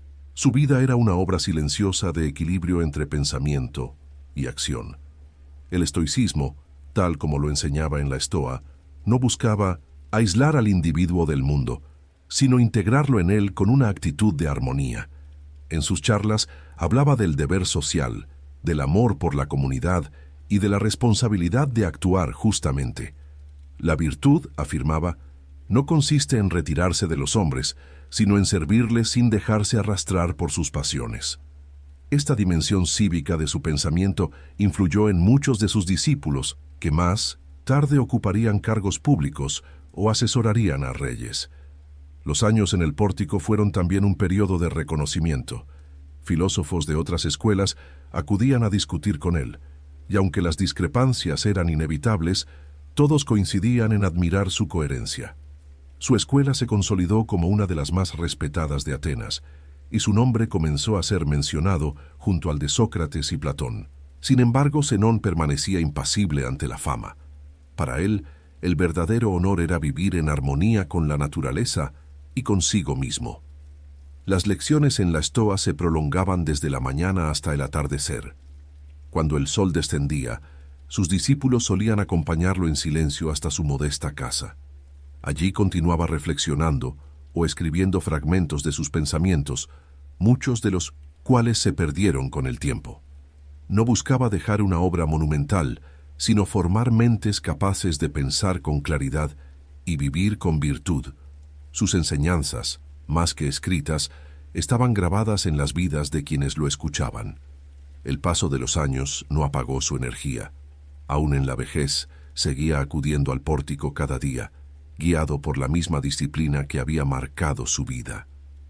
Su vida era una obra silenciosa de equilibrio entre pensamiento y acción. El estoicismo, tal como lo enseñaba en la Estoa, no buscaba aislar al individuo del mundo, sino integrarlo en él con una actitud de armonía. En sus charlas hablaba del deber social, del amor por la comunidad y de la responsabilidad de actuar justamente. La virtud, afirmaba, no consiste en retirarse de los hombres, sino en servirles sin dejarse arrastrar por sus pasiones. Esta dimensión cívica de su pensamiento influyó en muchos de sus discípulos, que más tarde ocuparían cargos públicos o asesorarían a reyes. Los años en el pórtico fueron también un periodo de reconocimiento. Filósofos de otras escuelas acudían a discutir con él, y aunque las discrepancias eran inevitables, todos coincidían en admirar su coherencia. Su escuela se consolidó como una de las más respetadas de Atenas, y su nombre comenzó a ser mencionado junto al de Sócrates y Platón. Sin embargo, Zenón permanecía impasible ante la fama. Para él, el verdadero honor era vivir en armonía con la naturaleza y consigo mismo. Las lecciones en la Estoa se prolongaban desde la mañana hasta el atardecer. Cuando el sol descendía, sus discípulos solían acompañarlo en silencio hasta su modesta casa. Allí continuaba reflexionando o escribiendo fragmentos de sus pensamientos, muchos de los cuales se perdieron con el tiempo. No buscaba dejar una obra monumental, sino formar mentes capaces de pensar con claridad y vivir con virtud. Sus enseñanzas, más que escritas, estaban grabadas en las vidas de quienes lo escuchaban. El paso de los años no apagó su energía. Aún en la vejez, seguía acudiendo al pórtico cada día, guiado por la misma disciplina que había marcado su vida.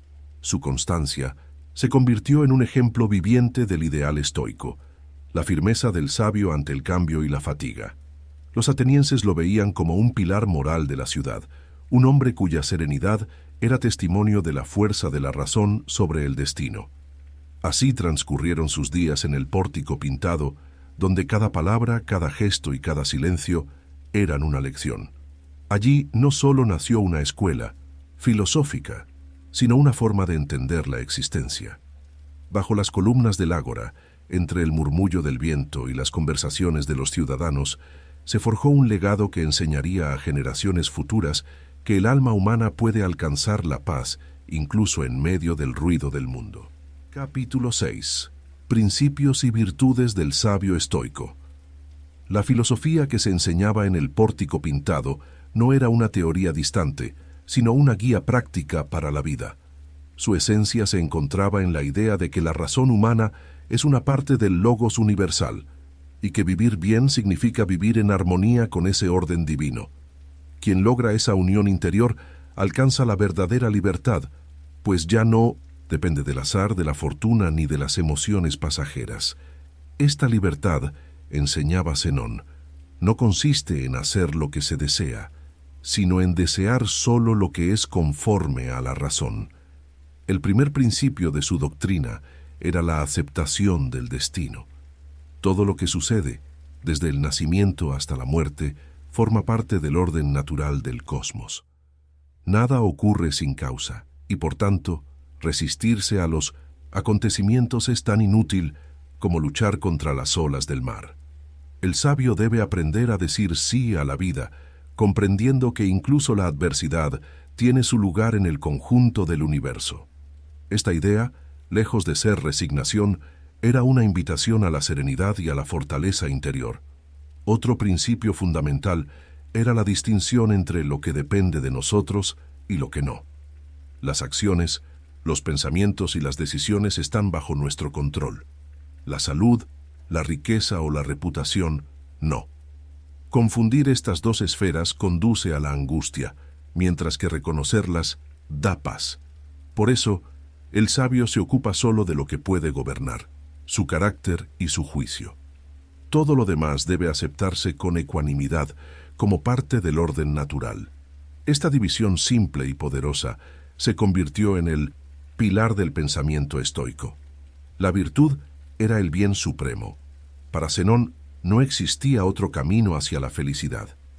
Su constancia se convirtió en un ejemplo viviente del ideal estoico, la firmeza del sabio ante el cambio y la fatiga. Los atenienses lo veían como un pilar moral de la ciudad, un hombre cuya serenidad era testimonio de la fuerza de la razón sobre el destino. Así transcurrieron sus días en el pórtico pintado, donde cada palabra, cada gesto y cada silencio eran una lección. Allí no solo nació una escuela filosófica, sino una forma de entender la existencia. Bajo las columnas del ágora, entre el murmullo del viento y las conversaciones de los ciudadanos, se forjó un legado que enseñaría a generaciones futuras que el alma humana puede alcanzar la paz incluso en medio del ruido del mundo. Capítulo 6. Principios y virtudes del sabio estoico. La filosofía que se enseñaba en el pórtico pintado no era una teoría distante, sino una guía práctica para la vida. Su esencia se encontraba en la idea de que la razón humana es una parte del logos universal, y que vivir bien significa vivir en armonía con ese orden divino. Quien logra esa unión interior alcanza la verdadera libertad, pues ya no depende del azar, de la fortuna ni de las emociones pasajeras. Esta libertad, enseñaba Zenón, no consiste en hacer lo que se desea, sino en desear solo lo que es conforme a la razón. El primer principio de su doctrina era la aceptación del destino. Todo lo que sucede, desde el nacimiento hasta la muerte, forma parte del orden natural del cosmos. Nada ocurre sin causa, y por tanto, resistirse a los acontecimientos es tan inútil como luchar contra las olas del mar. El sabio debe aprender a decir sí a la vida, comprendiendo que incluso la adversidad tiene su lugar en el conjunto del universo. Esta idea, lejos de ser resignación, era una invitación a la serenidad y a la fortaleza interior. Otro principio fundamental era la distinción entre lo que depende de nosotros y lo que no. Las acciones, los pensamientos y las decisiones están bajo nuestro control. La salud, la riqueza o la reputación, no. Confundir estas dos esferas conduce a la angustia, mientras que reconocerlas da paz. Por eso, el sabio se ocupa solo de lo que puede gobernar, su carácter y su juicio. Todo lo demás debe aceptarse con ecuanimidad, como parte del orden natural. Esta división simple y poderosa se convirtió en el pilar del pensamiento estoico. La virtud era el bien supremo. Para Zenón no existía otro camino hacia la felicidad.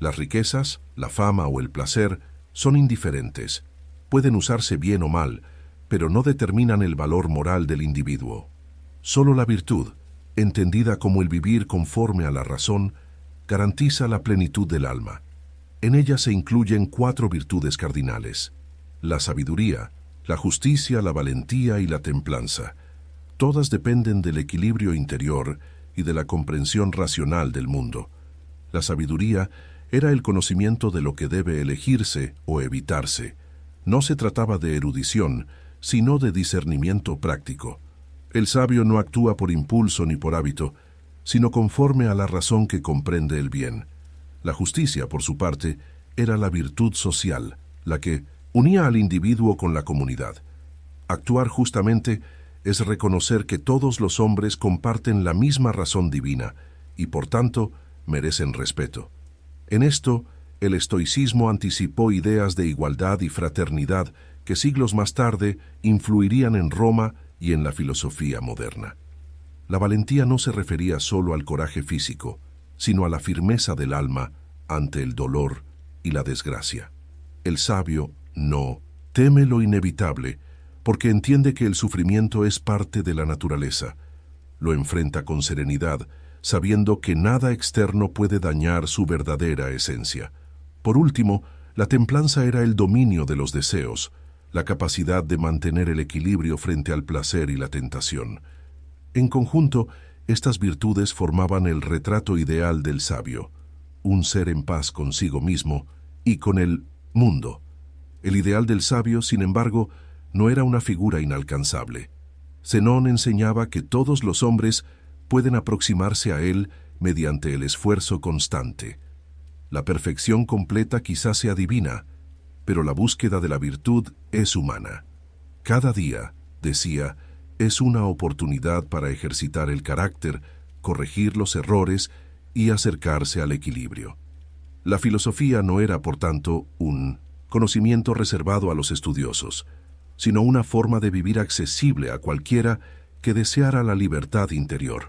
Las riquezas, la fama o el placer son indiferentes. Pueden usarse bien o mal, pero no determinan el valor moral del individuo. Solo la virtud, entendida como el vivir conforme a la razón, garantiza la plenitud del alma. En ella se incluyen 4 virtudes cardinales: la sabiduría, la justicia, la valentía y la templanza. Todas dependen del equilibrio interior y de la comprensión racional del mundo. La sabiduría era el conocimiento de lo que debe elegirse o evitarse. No se trataba de erudición, sino de discernimiento práctico. El sabio no actúa por impulso ni por hábito, sino conforme a la razón que comprende el bien. La justicia, por su parte, era la virtud social, la que unía al individuo con la comunidad. Actuar justamente es reconocer que todos los hombres comparten la misma razón divina y, por tanto, merecen respeto. En esto, el estoicismo anticipó ideas de igualdad y fraternidad que siglos más tarde influirían en Roma y en la filosofía moderna. La valentía no se refería solo al coraje físico, sino a la firmeza del alma ante el dolor y la desgracia. El sabio no teme lo inevitable, porque entiende que el sufrimiento es parte de la naturaleza. Lo enfrenta con serenidad, sabiendo que nada externo puede dañar su verdadera esencia. Por último, la templanza era el dominio de los deseos, la capacidad de mantener el equilibrio frente al placer y la tentación. En conjunto, estas virtudes formaban el retrato ideal del sabio, un ser en paz consigo mismo y con el mundo. El ideal del sabio, sin embargo, no era una figura inalcanzable. Zenón enseñaba que todos los hombres pueden aproximarse a él mediante el esfuerzo constante. La perfección completa quizás sea divina, pero la búsqueda de la virtud es humana. Cada día, decía, es una oportunidad para ejercitar el carácter, corregir los errores y acercarse al equilibrio. La filosofía no era, por tanto, un conocimiento reservado a los estudiosos, sino una forma de vivir accesible a cualquiera que deseara la libertad interior.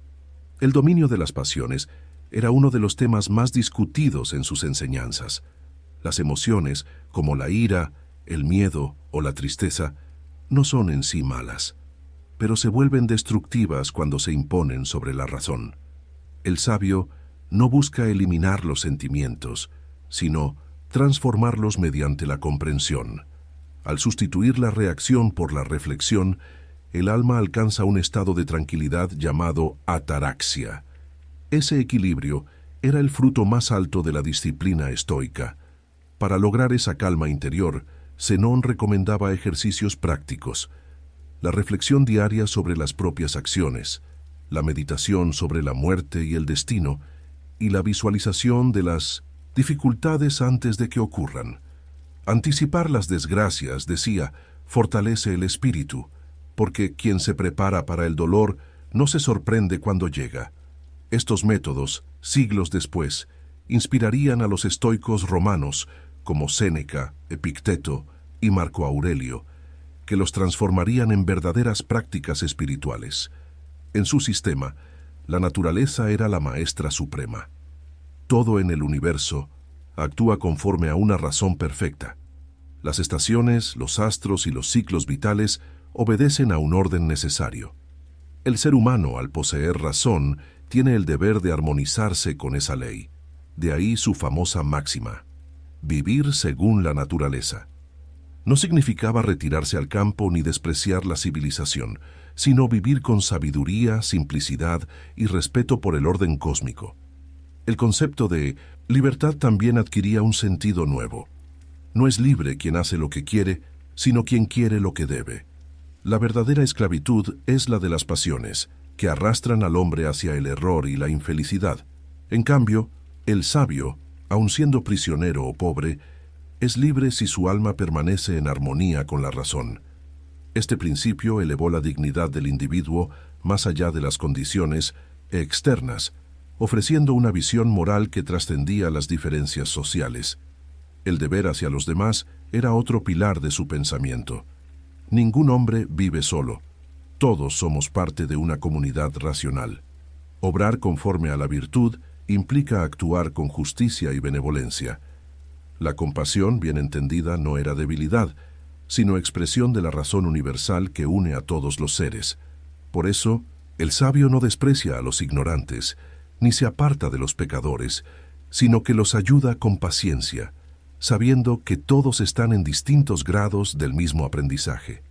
El dominio de las pasiones era uno de los temas más discutidos en sus enseñanzas. Las emociones, como la ira, el miedo o la tristeza, no son en sí malas, pero se vuelven destructivas cuando se imponen sobre la razón. El sabio no busca eliminar los sentimientos, sino transformarlos mediante la comprensión. Al sustituir la reacción por la reflexión, el alma alcanza un estado de tranquilidad llamado ataraxia. Ese equilibrio era el fruto más alto de la disciplina estoica. Para lograr esa calma interior, Zenón recomendaba ejercicios prácticos: la reflexión diaria sobre las propias acciones, la meditación sobre la muerte y el destino, y la visualización de las dificultades antes de que ocurran. Anticipar las desgracias, decía, fortalece el espíritu, porque quien se prepara para el dolor no se sorprende cuando llega. Estos métodos, siglos después, inspirarían a los estoicos romanos como Séneca, Epicteto y Marco Aurelio, que los transformarían en verdaderas prácticas espirituales. En su sistema, la naturaleza era la maestra suprema. Todo en el universo actúa conforme a una razón perfecta. Las estaciones, los astros y los ciclos vitales obedecen a un orden necesario. El ser humano, al poseer razón, tiene el deber de armonizarse con esa ley. De ahí su famosa máxima: vivir según la naturaleza. No significaba retirarse al campo ni despreciar la civilización, sino vivir con sabiduría, simplicidad y respeto por el orden cósmico. El concepto de libertad también adquiría un sentido nuevo. No es libre quien hace lo que quiere, sino quien quiere lo que debe. La verdadera esclavitud es la de las pasiones, que arrastran al hombre hacia el error y la infelicidad. En cambio, el sabio, aun siendo prisionero o pobre, es libre si su alma permanece en armonía con la razón. Este principio elevó la dignidad del individuo más allá de las condiciones externas, ofreciendo una visión moral que trascendía las diferencias sociales. El deber hacia los demás era otro pilar de su pensamiento. Ningún hombre vive solo. Todos somos parte de una comunidad racional. Obrar conforme a la virtud implica actuar con justicia y benevolencia. La compasión, bien entendida, no era debilidad, sino expresión de la razón universal que une a todos los seres. Por eso, el sabio no desprecia a los ignorantes, ni se aparta de los pecadores, sino que los ayuda con paciencia, sabiendo que todos están en distintos grados del mismo aprendizaje.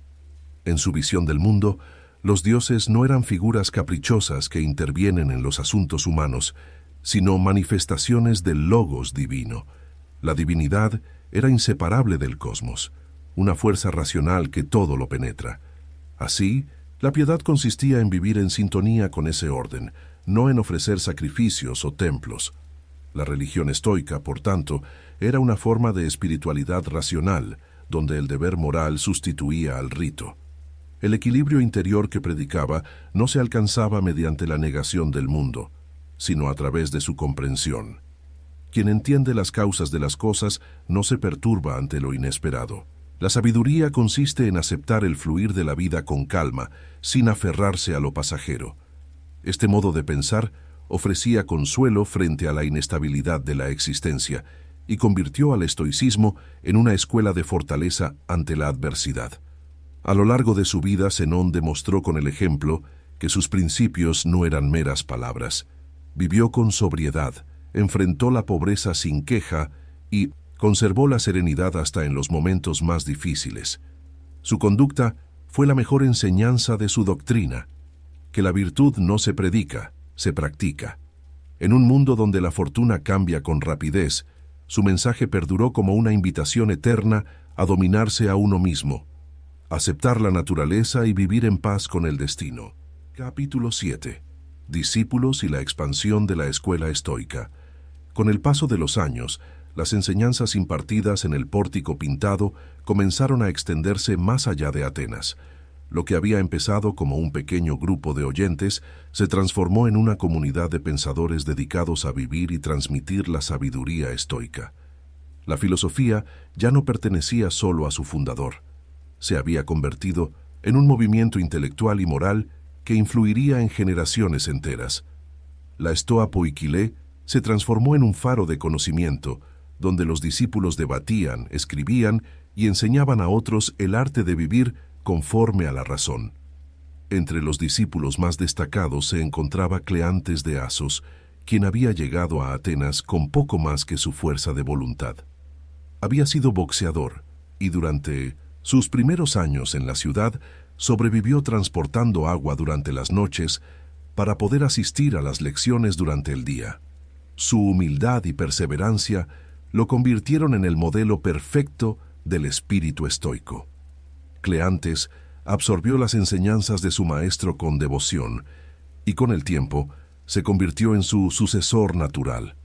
En su visión del mundo, los dioses no eran figuras caprichosas que intervienen en los asuntos humanos, sino manifestaciones del logos divino. La divinidad era inseparable del cosmos, una fuerza racional que todo lo penetra. Así, la piedad consistía en vivir en sintonía con ese orden, no en ofrecer sacrificios o templos. La religión estoica, por tanto, era una forma de espiritualidad racional, donde el deber moral sustituía al rito. El equilibrio interior que predicaba no se alcanzaba mediante la negación del mundo, sino a través de su comprensión. Quien entiende las causas de las cosas no se perturba ante lo inesperado. La sabiduría consiste en aceptar el fluir de la vida con calma, sin aferrarse a lo pasajero. Este modo de pensar ofrecía consuelo frente a la inestabilidad de la existencia y convirtió al estoicismo en una escuela de fortaleza ante la adversidad. A lo largo de su vida, Zenón demostró con el ejemplo que sus principios no eran meras palabras. Vivió con sobriedad, enfrentó la pobreza sin queja y conservó la serenidad hasta en los momentos más difíciles. Su conducta fue la mejor enseñanza de su doctrina, que la virtud no se predica, se practica. En un mundo donde la fortuna cambia con rapidez, su mensaje perduró como una invitación eterna a dominarse a uno mismo, aceptar la naturaleza y vivir en paz con el destino. Capítulo 7. Discípulos y la expansión de la escuela estoica. Con el paso de los años, las enseñanzas impartidas en el pórtico pintado comenzaron a extenderse más allá de Atenas. Lo que había empezado como un pequeño grupo de oyentes se transformó en una comunidad de pensadores dedicados a vivir y transmitir la sabiduría estoica. La filosofía ya no pertenecía solo a su fundador. Se había convertido en un movimiento intelectual y moral que influiría en generaciones enteras. La Stoa Poikile se transformó en un faro de conocimiento, donde los discípulos debatían, escribían y enseñaban a otros el arte de vivir conforme a la razón. Entre los discípulos más destacados se encontraba Cleantes de Asos, quien había llegado a Atenas con poco más que su fuerza de voluntad. Había sido boxeador y durante sus primeros años en la ciudad sobrevivió transportando agua durante las noches para poder asistir a las lecciones durante el día. Su humildad y perseverancia lo convirtieron en el modelo perfecto del espíritu estoico. Cleantes absorbió las enseñanzas de su maestro con devoción y con el tiempo se convirtió en su sucesor natural.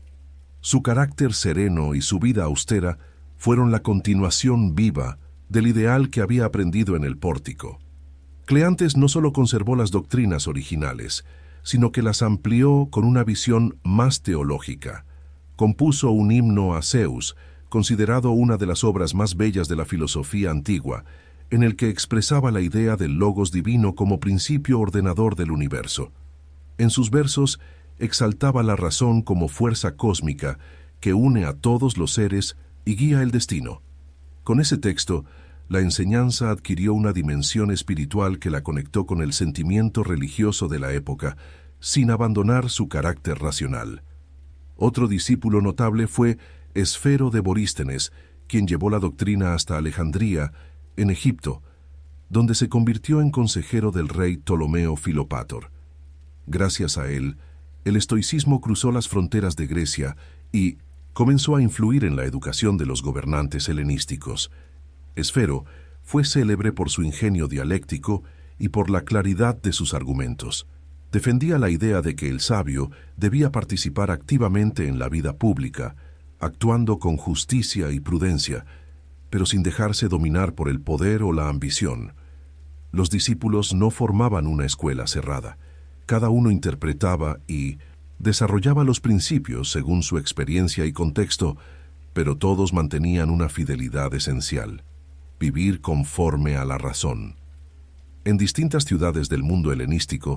Su carácter sereno y su vida austera fueron la continuación viva del ideal que había aprendido en el pórtico. Cleantes no solo conservó las doctrinas originales, sino que las amplió con una visión más teológica. Compuso un himno a Zeus, considerado una de las obras más bellas de la filosofía antigua, en el que expresaba la idea del logos divino como principio ordenador del universo. En sus versos exaltaba la razón como fuerza cósmica que une a todos los seres y guía el destino. Con ese texto, la enseñanza adquirió una dimensión espiritual que la conectó con el sentimiento religioso de la época, sin abandonar su carácter racional. Otro discípulo notable fue Esfero de Borístenes, quien llevó la doctrina hasta Alejandría, en Egipto, donde se convirtió en consejero del rey Ptolomeo Filopátor. Gracias a él, el estoicismo cruzó las fronteras de Grecia y comenzó a influir en la educación de los gobernantes helenísticos. Esfero fue célebre por su ingenio dialéctico y por la claridad de sus argumentos. Defendía la idea de que el sabio debía participar activamente en la vida pública, actuando con justicia y prudencia, pero sin dejarse dominar por el poder o la ambición. Los discípulos no formaban una escuela cerrada. Cada uno interpretaba y desarrollaba los principios según su experiencia y contexto, pero todos mantenían una fidelidad esencial: vivir conforme a la razón. En distintas ciudades del mundo helenístico,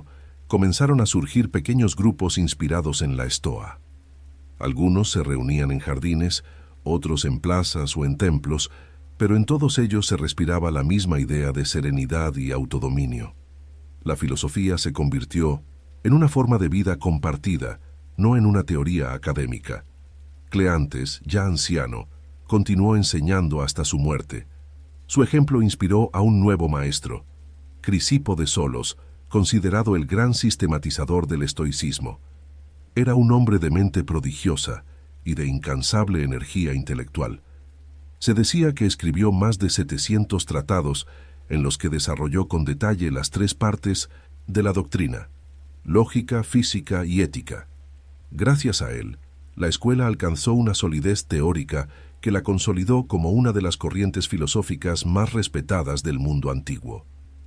comenzaron a surgir pequeños grupos inspirados en la Estoa. Algunos se reunían en jardines, otros en plazas o en templos, pero en todos ellos se respiraba la misma idea de serenidad y autodominio. La filosofía se convirtió en una forma de vida compartida, no en una teoría académica. Cleantes, ya anciano, continuó enseñando hasta su muerte. Su ejemplo inspiró a un nuevo maestro, Crisipo de Solos, considerado el gran sistematizador del estoicismo. Era un hombre de mente prodigiosa y de incansable energía intelectual. Se decía que escribió más de 700 tratados en los que desarrolló con detalle las tres partes de la doctrina: lógica, física y ética. Gracias a él, la escuela alcanzó una solidez teórica que la consolidó como una de las corrientes filosóficas más respetadas del mundo antiguo.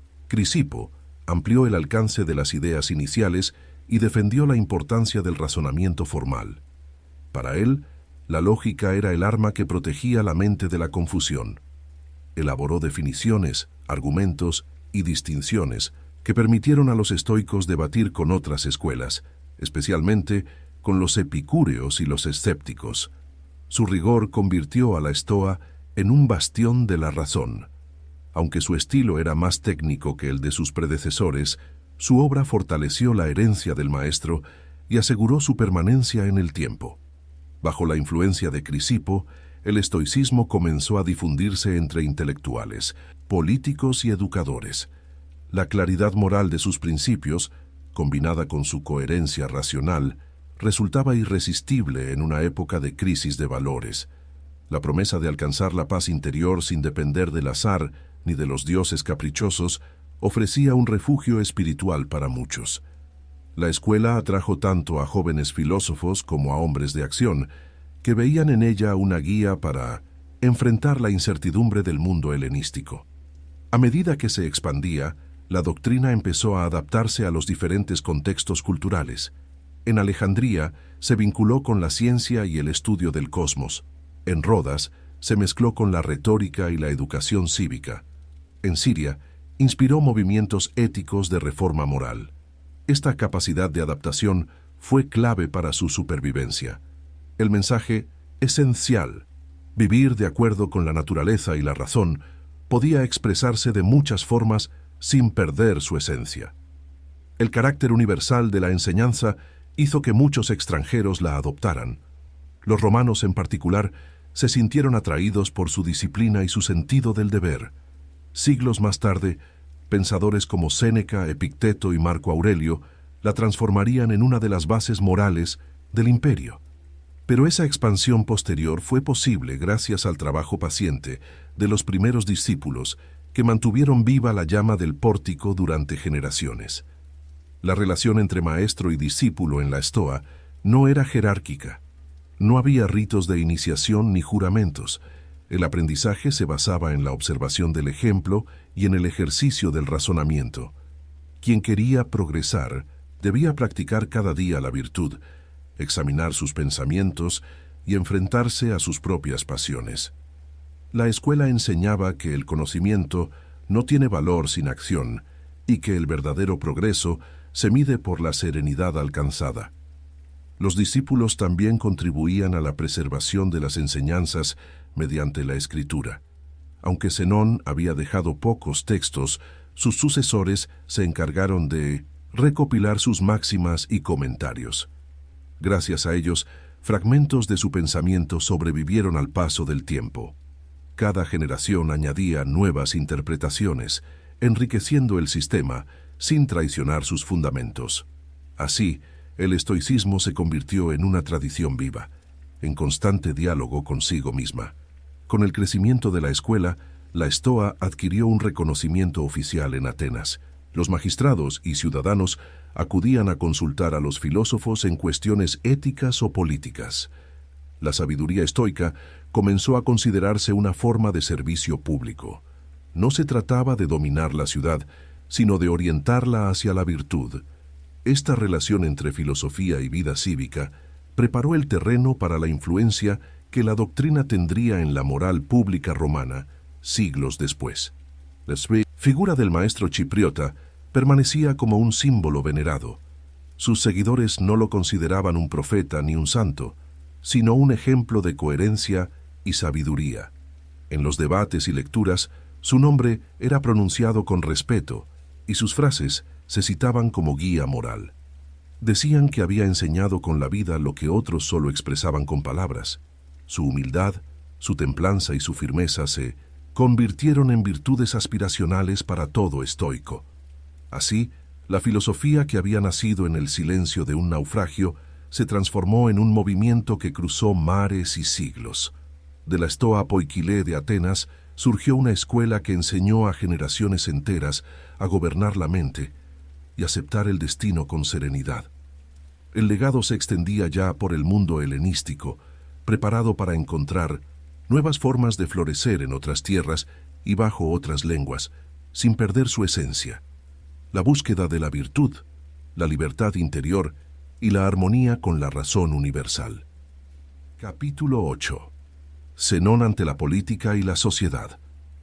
Crisipo amplió el alcance de las ideas iniciales y defendió la importancia del razonamiento formal. Para él, la lógica era el arma que protegía la mente de la confusión. Elaboró definiciones, argumentos y distinciones que permitieron a los estoicos debatir con otras escuelas, especialmente con los epicúreos y los escépticos. Su rigor convirtió a la Estoa en un bastión de la razón. Aunque su estilo era más técnico que el de sus predecesores, su obra fortaleció la herencia del maestro y aseguró su permanencia en el tiempo. Bajo la influencia de Crisipo, el estoicismo comenzó a difundirse entre intelectuales, políticos y educadores. La claridad moral de sus principios, combinada con su coherencia racional, resultaba irresistible en una época de crisis de valores. La promesa de alcanzar la paz interior sin depender del azar ni de los dioses caprichosos ofrecía un refugio espiritual para muchos. La escuela atrajo tanto a jóvenes filósofos como a hombres de acción, que veían en ella una guía para enfrentar la incertidumbre del mundo helenístico. A medida que se expandía, la doctrina empezó a adaptarse a los diferentes contextos culturales. En Alejandría se vinculó con la ciencia y el estudio del cosmos. En Rodas se mezcló con la retórica y la educación cívica. En Siria inspiró movimientos éticos de reforma moral. Esta capacidad de adaptación fue clave para su supervivencia. El mensaje esencial, vivir de acuerdo con la naturaleza y la razón, podía expresarse de muchas formas sin perder su esencia. El carácter universal de la enseñanza hizo que muchos extranjeros la adoptaran. Los romanos en particular se sintieron atraídos por su disciplina y su sentido del deber. Siglos más tarde, pensadores como Séneca, Epicteto y Marco Aurelio la transformarían en una de las bases morales del imperio. Pero esa expansión posterior fue posible gracias al trabajo paciente de los primeros discípulos que mantuvieron viva la llama del pórtico durante generaciones. La relación entre maestro y discípulo en la Estoa no era jerárquica. No había ritos de iniciación ni juramentos. El aprendizaje se basaba en la observación del ejemplo y en el ejercicio del razonamiento. Quien quería progresar debía practicar cada día la virtud, examinar sus pensamientos y enfrentarse a sus propias pasiones. La escuela enseñaba que el conocimiento no tiene valor sin acción y que el verdadero progreso se mide por la serenidad alcanzada. Los discípulos también contribuían a la preservación de las enseñanzas mediante la escritura. Aunque Zenón había dejado pocos textos, sus sucesores se encargaron de recopilar sus máximas y comentarios. Gracias a ellos, fragmentos de su pensamiento sobrevivieron al paso del tiempo. Cada generación añadía nuevas interpretaciones, enriqueciendo el sistema sin traicionar sus fundamentos. Así, el estoicismo se convirtió en una tradición viva, en constante diálogo consigo misma. Con el crecimiento de la escuela, la Estoa adquirió un reconocimiento oficial en Atenas. Los magistrados y ciudadanos acudían a consultar a los filósofos en cuestiones éticas o políticas. La sabiduría estoica comenzó a considerarse una forma de servicio público. No se trataba de dominar la ciudad, sino de orientarla hacia la virtud. Esta relación entre filosofía y vida cívica preparó el terreno para la influencia que la doctrina tendría en la moral pública romana siglos después. La figura del maestro chipriota permanecía como un símbolo venerado. Sus seguidores no lo consideraban un profeta ni un santo, sino un ejemplo de coherencia y sabiduría. En los debates y lecturas, su nombre era pronunciado con respeto y sus frases se citaban como guía moral. Decían que había enseñado con la vida lo que otros solo expresaban con palabras. Su humildad, su templanza y su firmeza se convirtieron en virtudes aspiracionales para todo estoico. Así, la filosofía que había nacido en el silencio de un naufragio se transformó en un movimiento que cruzó mares y siglos. De la Stoa Poikile de Atenas surgió una escuela que enseñó a generaciones enteras a gobernar la mente y aceptar el destino con serenidad. El legado se extendía ya por el mundo helenístico, preparado para encontrar nuevas formas de florecer en otras tierras y bajo otras lenguas, sin perder su esencia. La búsqueda de la virtud, la libertad interior y la armonía con la razón universal. Capítulo 8. Zenón ante la política y la sociedad.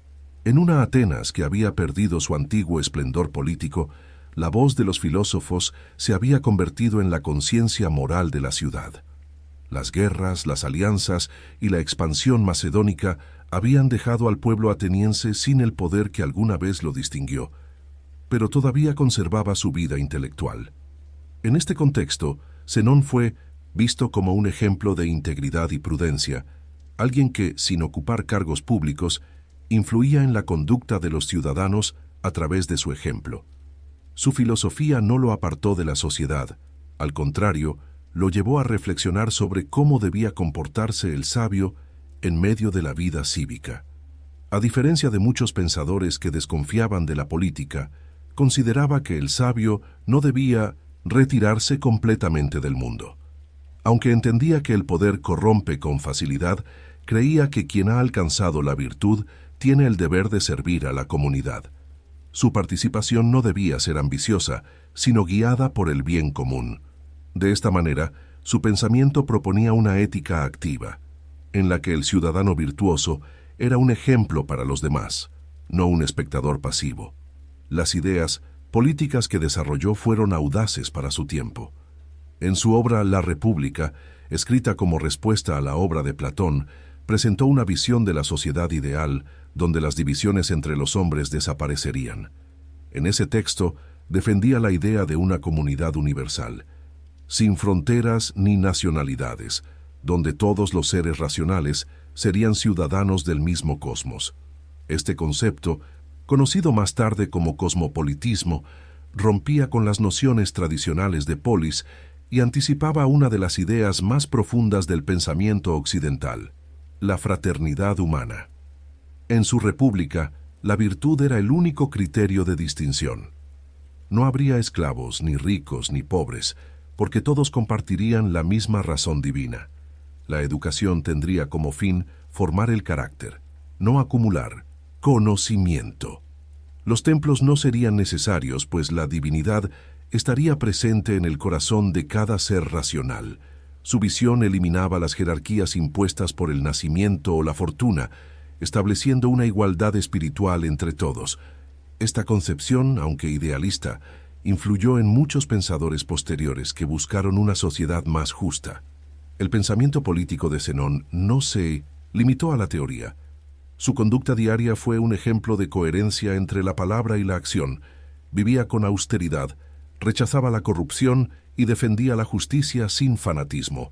En una Atenas que había perdido su antiguo esplendor político, la voz de los filósofos se había convertido en la conciencia moral de la ciudad. Las guerras, las alianzas y la expansión macedónica habían dejado al pueblo ateniense sin el poder que alguna vez lo distinguió, pero todavía conservaba su vida intelectual. En este contexto, Zenón fue visto como un ejemplo de integridad y prudencia, alguien que, sin ocupar cargos públicos, influía en la conducta de los ciudadanos a través de su ejemplo. Su filosofía no lo apartó de la sociedad, al contrario, lo llevó a reflexionar sobre cómo debía comportarse el sabio en medio de la vida cívica. A diferencia de muchos pensadores que desconfiaban de la política, consideraba que el sabio no debía retirarse completamente del mundo. Aunque entendía que el poder corrompe con facilidad, creía que quien ha alcanzado la virtud tiene el deber de servir a la comunidad. Su participación no debía ser ambiciosa, sino guiada por el bien común. De esta manera, su pensamiento proponía una ética activa, en la que el ciudadano virtuoso era un ejemplo para los demás, no un espectador pasivo. Las ideas políticas que desarrolló fueron audaces para su tiempo. En su obra La República, escrita como respuesta a la obra de Platón, presentó una visión de la sociedad ideal donde las divisiones entre los hombres desaparecerían. En ese texto defendía la idea de una comunidad universal, sin fronteras ni nacionalidades, donde todos los seres racionales serían ciudadanos del mismo cosmos. Este concepto, conocido más tarde como cosmopolitismo, rompía con las nociones tradicionales de polis y anticipaba una de las ideas más profundas del pensamiento occidental, la fraternidad humana. En su república, la virtud era el único criterio de distinción. No habría esclavos, ni ricos, ni pobres, porque todos compartirían la misma razón divina. La educación tendría como fin formar el carácter, no acumular conocimiento. Los templos no serían necesarios, pues la divinidad estaría presente en el corazón de cada ser racional. Su visión eliminaba las jerarquías impuestas por el nacimiento o la fortuna, estableciendo una igualdad espiritual entre todos. Esta concepción, aunque idealista, influyó en muchos pensadores posteriores que buscaron una sociedad más justa. El pensamiento político de Zenón no se limitó a la teoría. Su conducta diaria fue un ejemplo de coherencia entre la palabra y la acción. Vivía con austeridad, rechazaba la corrupción y defendía la justicia sin fanatismo.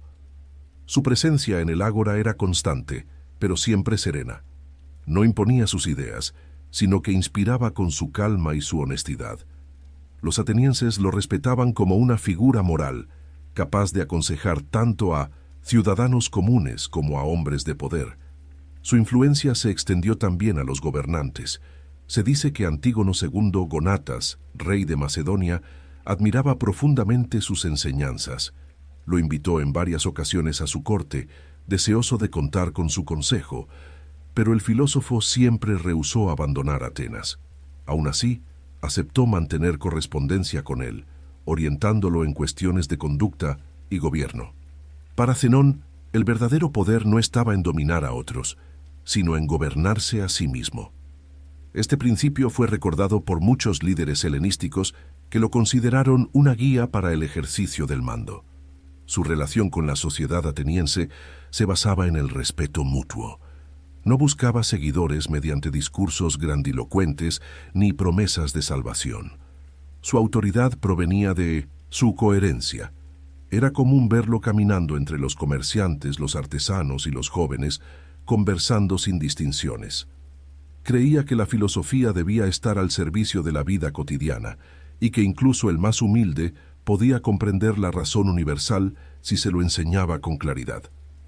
Su presencia en el ágora era constante, pero siempre serena. No imponía sus ideas, sino que inspiraba con su calma y su honestidad. Los atenienses lo respetaban como una figura moral, capaz de aconsejar tanto a ciudadanos comunes como a hombres de poder. Su influencia se extendió también a los gobernantes. Se dice que Antígono II Gonatas, rey de Macedonia, admiraba profundamente sus enseñanzas. Lo invitó en varias ocasiones a su corte, deseoso de contar con su consejo, pero el filósofo siempre rehusó abandonar Atenas. Aún así, aceptó mantener correspondencia con él, orientándolo en cuestiones de conducta y gobierno. Para Zenón, el verdadero poder no estaba en dominar a otros, sino en gobernarse a sí mismo. Este principio fue recordado por muchos líderes helenísticos que lo consideraron una guía para el ejercicio del mando. Su relación con la sociedad ateniense se basaba en el respeto mutuo. No buscaba seguidores mediante discursos grandilocuentes ni promesas de salvación. Su autoridad provenía de su coherencia. Era común verlo caminando entre los comerciantes, los artesanos y los jóvenes, conversando sin distinciones. Creía que la filosofía debía estar al servicio de la vida cotidiana y que incluso el más humilde podía comprender la razón universal si se lo enseñaba con claridad.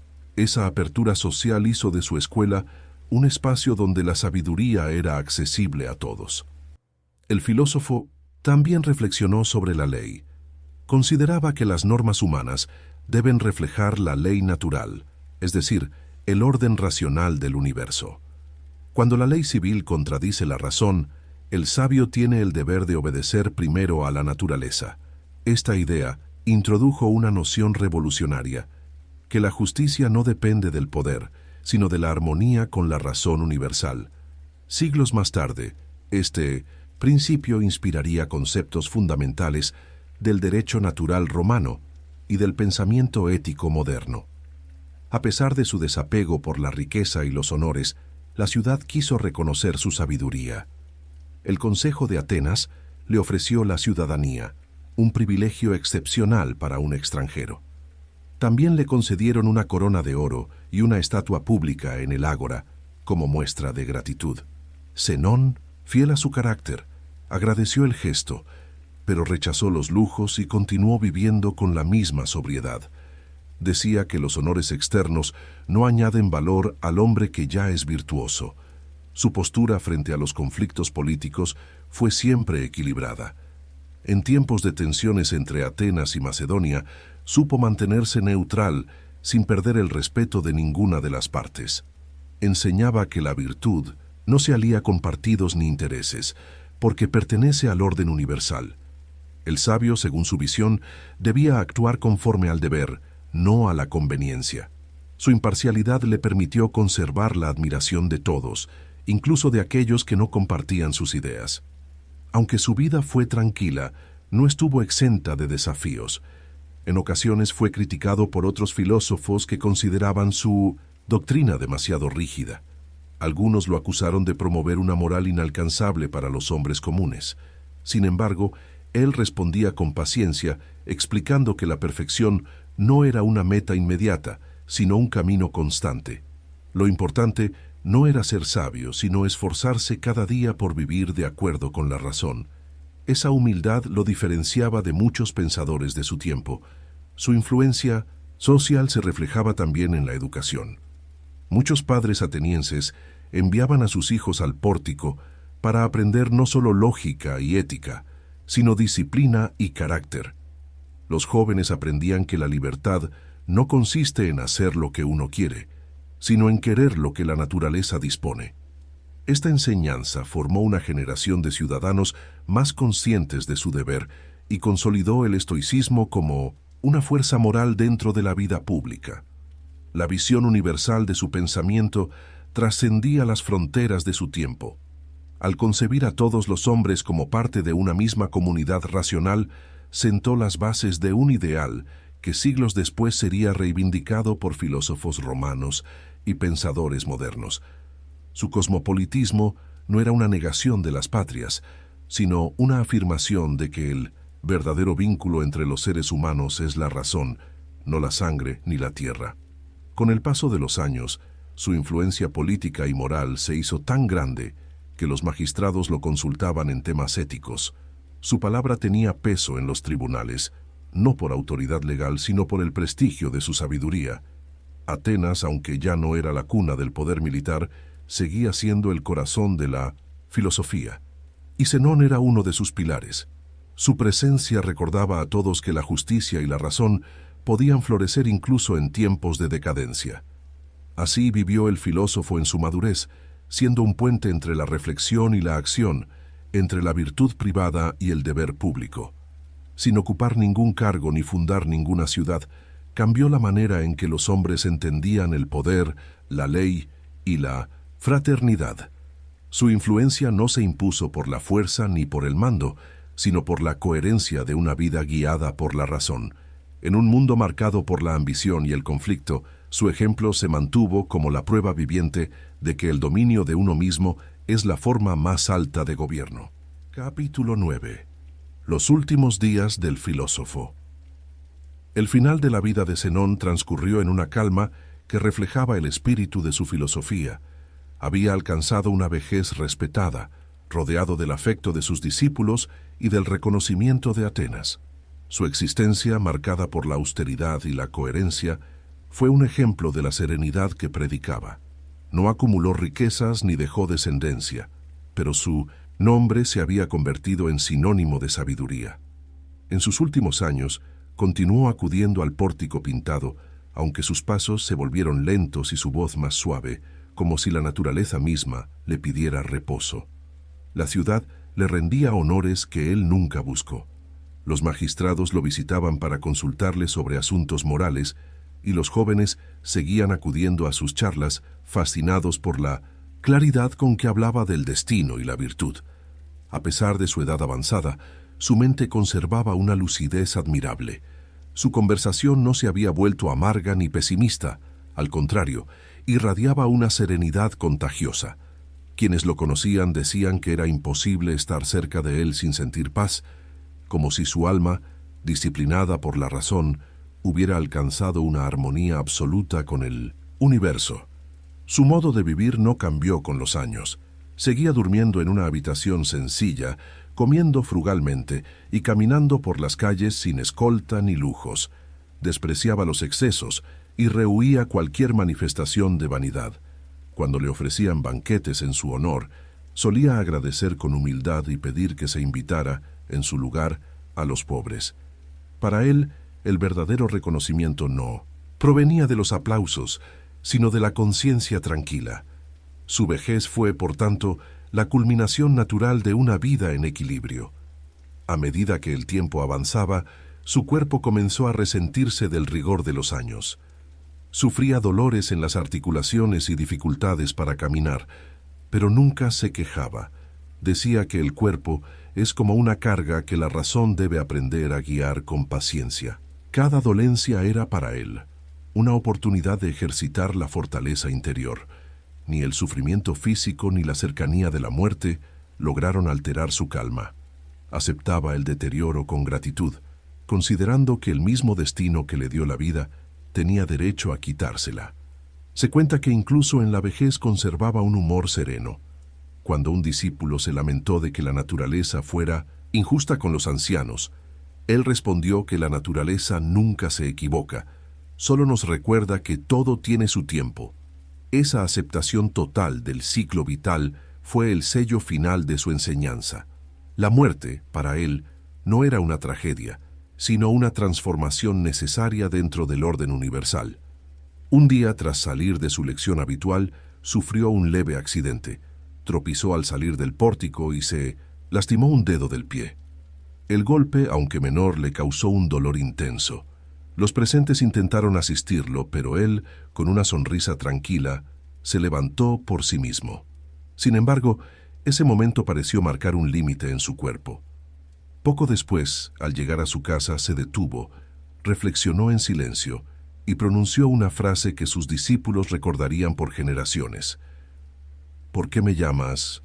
Esa apertura social hizo de su escuela un espacio donde la sabiduría era accesible a todos. El filósofo también reflexionó sobre la ley. Consideraba que las normas humanas deben reflejar la ley natural, es decir, el orden racional del universo. Cuando la ley civil contradice la razón, el sabio tiene el deber de obedecer primero a la naturaleza. Esta idea introdujo una noción revolucionaria, que la justicia no depende del poder, sino de la armonía con la razón universal. Siglos más tarde, este principio inspiraría conceptos fundamentales del derecho natural romano y del pensamiento ético moderno. A pesar de su desapego por la riqueza y los honores, la ciudad quiso reconocer su sabiduría. El Consejo de Atenas le ofreció la ciudadanía, un privilegio excepcional para un extranjero. También le concedieron una corona de oro y una estatua pública en el ágora, como muestra de gratitud. Zenón, fiel a su carácter, agradeció el gesto, pero rechazó los lujos y continuó viviendo con la misma sobriedad. Decía que los honores externos no añaden valor al hombre que ya es virtuoso. Su postura frente a los conflictos políticos fue siempre equilibrada. En tiempos de tensiones entre Atenas y Macedonia, supo mantenerse neutral sin perder el respeto de ninguna de las partes. Enseñaba que la virtud no se alía con partidos ni intereses, porque pertenece al orden universal. El sabio, según su visión, debía actuar conforme al deber, no a la conveniencia. Su imparcialidad le permitió conservar la admiración de todos, incluso de aquellos que no compartían sus ideas. Aunque su vida fue tranquila, no estuvo exenta de desafíos. En ocasiones fue criticado por otros filósofos que consideraban su doctrina demasiado rígida. Algunos lo acusaron de promover una moral inalcanzable para los hombres comunes. Sin embargo, él respondía con paciencia, explicando que la perfección no era una meta inmediata, sino un camino constante. Lo importante no era ser sabio, sino esforzarse cada día por vivir de acuerdo con la razón. Esa humildad lo diferenciaba de muchos pensadores de su tiempo. Su influencia social se reflejaba también en la educación. Muchos padres atenienses enviaban a sus hijos al pórtico para aprender no solo lógica y ética, sino disciplina y carácter. Los jóvenes aprendían que la libertad no consiste en hacer lo que uno quiere, sino en querer lo que la naturaleza dispone. Esta enseñanza formó una generación de ciudadanos más conscientes de su deber y consolidó el estoicismo como una fuerza moral dentro de la vida pública. La visión universal de su pensamiento trascendía las fronteras de su tiempo. Al concebir a todos los hombres como parte de una misma comunidad racional, sentó las bases de un ideal que siglos después sería reivindicado por filósofos romanos y pensadores modernos. Su cosmopolitismo no era una negación de las patrias, sino una afirmación de que el verdadero vínculo entre los seres humanos es la razón, no la sangre ni la tierra. Con el paso de los años, su influencia política y moral se hizo tan grande que los magistrados lo consultaban en temas éticos. Su palabra tenía peso en los tribunales, no por autoridad legal, sino por el prestigio de su sabiduría. Atenas, aunque ya no era la cuna del poder militar, seguía siendo el corazón de la filosofía, y Zenón era uno de sus pilares. Su presencia recordaba a todos que la justicia y la razón podían florecer incluso en tiempos de decadencia. Así vivió el filósofo en su madurez, siendo un puente entre la reflexión y la acción, entre la virtud privada y el deber público. Sin ocupar ningún cargo ni fundar ninguna ciudad, cambió la manera en que los hombres entendían el poder, la ley y la fraternidad. Su influencia no se impuso por la fuerza ni por el mando, sino por la coherencia de una vida guiada por la razón. En un mundo marcado por la ambición y el conflicto, su ejemplo se mantuvo como la prueba viviente de que el dominio de uno mismo es la forma más alta de gobierno. Capítulo 9. Los últimos días del filósofo. El final de la vida de Zenón transcurrió en una calma que reflejaba el espíritu de su filosofía. Había alcanzado una vejez respetada, rodeado del afecto de sus discípulos y del reconocimiento de Atenas. Su existencia, marcada por la austeridad y la coherencia, fue un ejemplo de la serenidad que predicaba. No acumuló riquezas ni dejó descendencia, pero su nombre se había convertido en sinónimo de sabiduría. En sus últimos años, continuó acudiendo al pórtico pintado, aunque sus pasos se volvieron lentos y su voz más suave, como si la naturaleza misma le pidiera reposo. La ciudad le rendía honores que él nunca buscó. Los magistrados lo visitaban para consultarle sobre asuntos morales, y los jóvenes seguían acudiendo a sus charlas, fascinados por la claridad con que hablaba del destino y la virtud. A pesar de su edad avanzada, su mente conservaba una lucidez admirable. Su conversación no se había vuelto amarga ni pesimista, al contrario, irradiaba una serenidad contagiosa. Quienes lo conocían decían que era imposible estar cerca de él sin sentir paz, como si su alma, disciplinada por la razón, hubiera alcanzado una armonía absoluta con el universo. Su modo de vivir no cambió con los años. Seguía durmiendo en una habitación sencilla, comiendo frugalmente y caminando por las calles sin escolta ni lujos. Despreciaba los excesos y rehuía cualquier manifestación de vanidad. Cuando le ofrecían banquetes en su honor, solía agradecer con humildad y pedir que se invitara, en su lugar, a los pobres. Para él, el verdadero reconocimiento no provenía de los aplausos, sino de la conciencia tranquila. Su vejez fue, por tanto, la culminación natural de una vida en equilibrio. A medida que el tiempo avanzaba, su cuerpo comenzó a resentirse del rigor de los años. Sufría dolores en las articulaciones y dificultades para caminar, pero nunca se quejaba. Decía que el cuerpo es como una carga que la razón debe aprender a guiar con paciencia. Cada dolencia era para él una oportunidad de ejercitar la fortaleza interior. Ni el sufrimiento físico ni la cercanía de la muerte lograron alterar su calma. Aceptaba el deterioro con gratitud, considerando que el mismo destino que le dio la vida tenía derecho a quitársela. Se cuenta que incluso en la vejez conservaba un humor sereno. Cuando un discípulo se lamentó de que la naturaleza fuera injusta con los ancianos, él respondió que la naturaleza nunca se equivoca, solo nos recuerda que todo tiene su tiempo. Esa aceptación total del ciclo vital fue el sello final de su enseñanza. La muerte, para él, no era una tragedia, sino una transformación necesaria dentro del orden universal. Un día, tras salir de su lección habitual, sufrió un leve accidente. Tropezó al salir del pórtico y se lastimó un dedo del pie. El golpe, aunque menor, le causó un dolor intenso. Los presentes intentaron asistirlo, pero él, con una sonrisa tranquila, se levantó por sí mismo. Sin embargo, ese momento pareció marcar un límite en su cuerpo. Poco después, al llegar a su casa, se detuvo, reflexionó en silencio y pronunció una frase que sus discípulos recordarían por generaciones. ¿Por qué me llamas,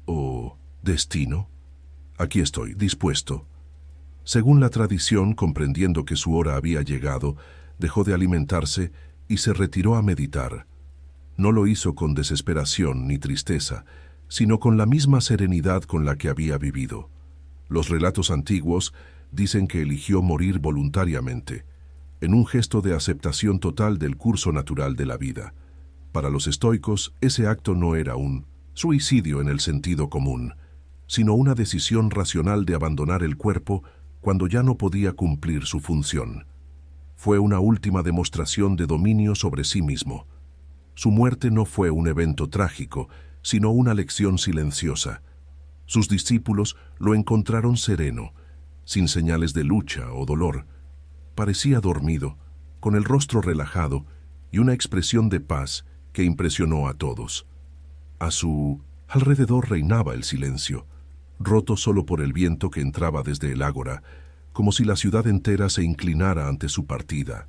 destino? Aquí estoy, dispuesto. Según la tradición, comprendiendo que su hora había llegado, dejó de alimentarse y se retiró a meditar. No lo hizo con desesperación ni tristeza, sino con la misma serenidad con la que había vivido. Los relatos antiguos dicen que eligió morir voluntariamente, en un gesto de aceptación total del curso natural de la vida. Para los estoicos, ese acto no era un suicidio en el sentido común, sino una decisión racional de abandonar el cuerpo cuando ya no podía cumplir su función. Fue una última demostración de dominio sobre sí mismo. Su muerte no fue un evento trágico, sino una lección silenciosa. Sus discípulos lo encontraron sereno, sin señales de lucha o dolor. Parecía dormido, con el rostro relajado y una expresión de paz que impresionó a todos. A su Alrededor reinaba el silencio, roto solo por el viento que entraba desde el ágora, como si la ciudad entera se inclinara ante su partida.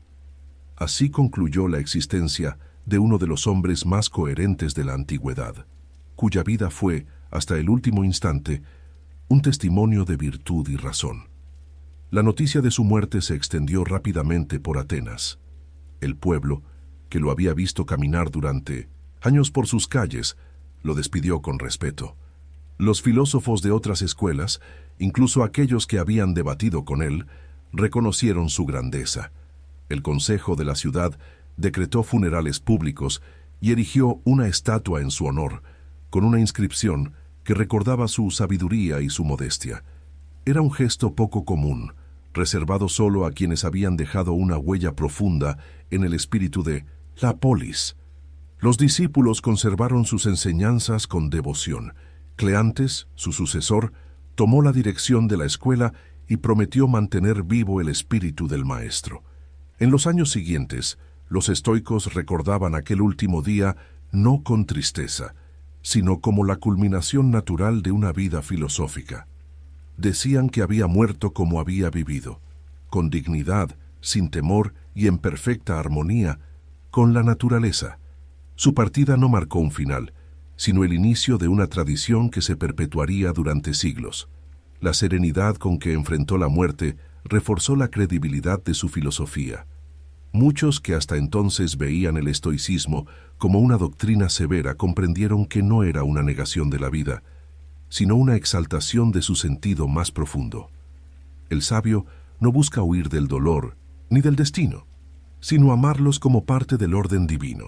Así concluyó la existencia de uno de los hombres más coherentes de la antigüedad, cuya vida fue, hasta el último instante, un testimonio de virtud y razón. La noticia de su muerte se extendió rápidamente por Atenas. El pueblo, que lo había visto caminar durante años por sus calles, lo despidió con respeto. Los filósofos de otras escuelas, incluso aquellos que habían debatido con él, reconocieron su grandeza. El consejo de la ciudad decretó funerales públicos y erigió una estatua en su honor, con una inscripción que recordaba su sabiduría y su modestia. Era un gesto poco común, reservado solo a quienes habían dejado una huella profunda en el espíritu de la polis. Los discípulos conservaron sus enseñanzas con devoción. Cleantes, su sucesor, tomó la dirección de la escuela y prometió mantener vivo el espíritu del maestro. En los años siguientes, los estoicos recordaban aquel último día no con tristeza, sino como la culminación natural de una vida filosófica. Decían que había muerto como había vivido, con dignidad, sin temor y en perfecta armonía con la naturaleza. Su partida no marcó un final, sino el inicio de una tradición que se perpetuaría durante siglos. La serenidad con que enfrentó la muerte reforzó la credibilidad de su filosofía. Muchos que hasta entonces veían el estoicismo como una doctrina severa comprendieron que no era una negación de la vida, sino una exaltación de su sentido más profundo. El sabio no busca huir del dolor ni del destino, sino amarlos como parte del orden divino.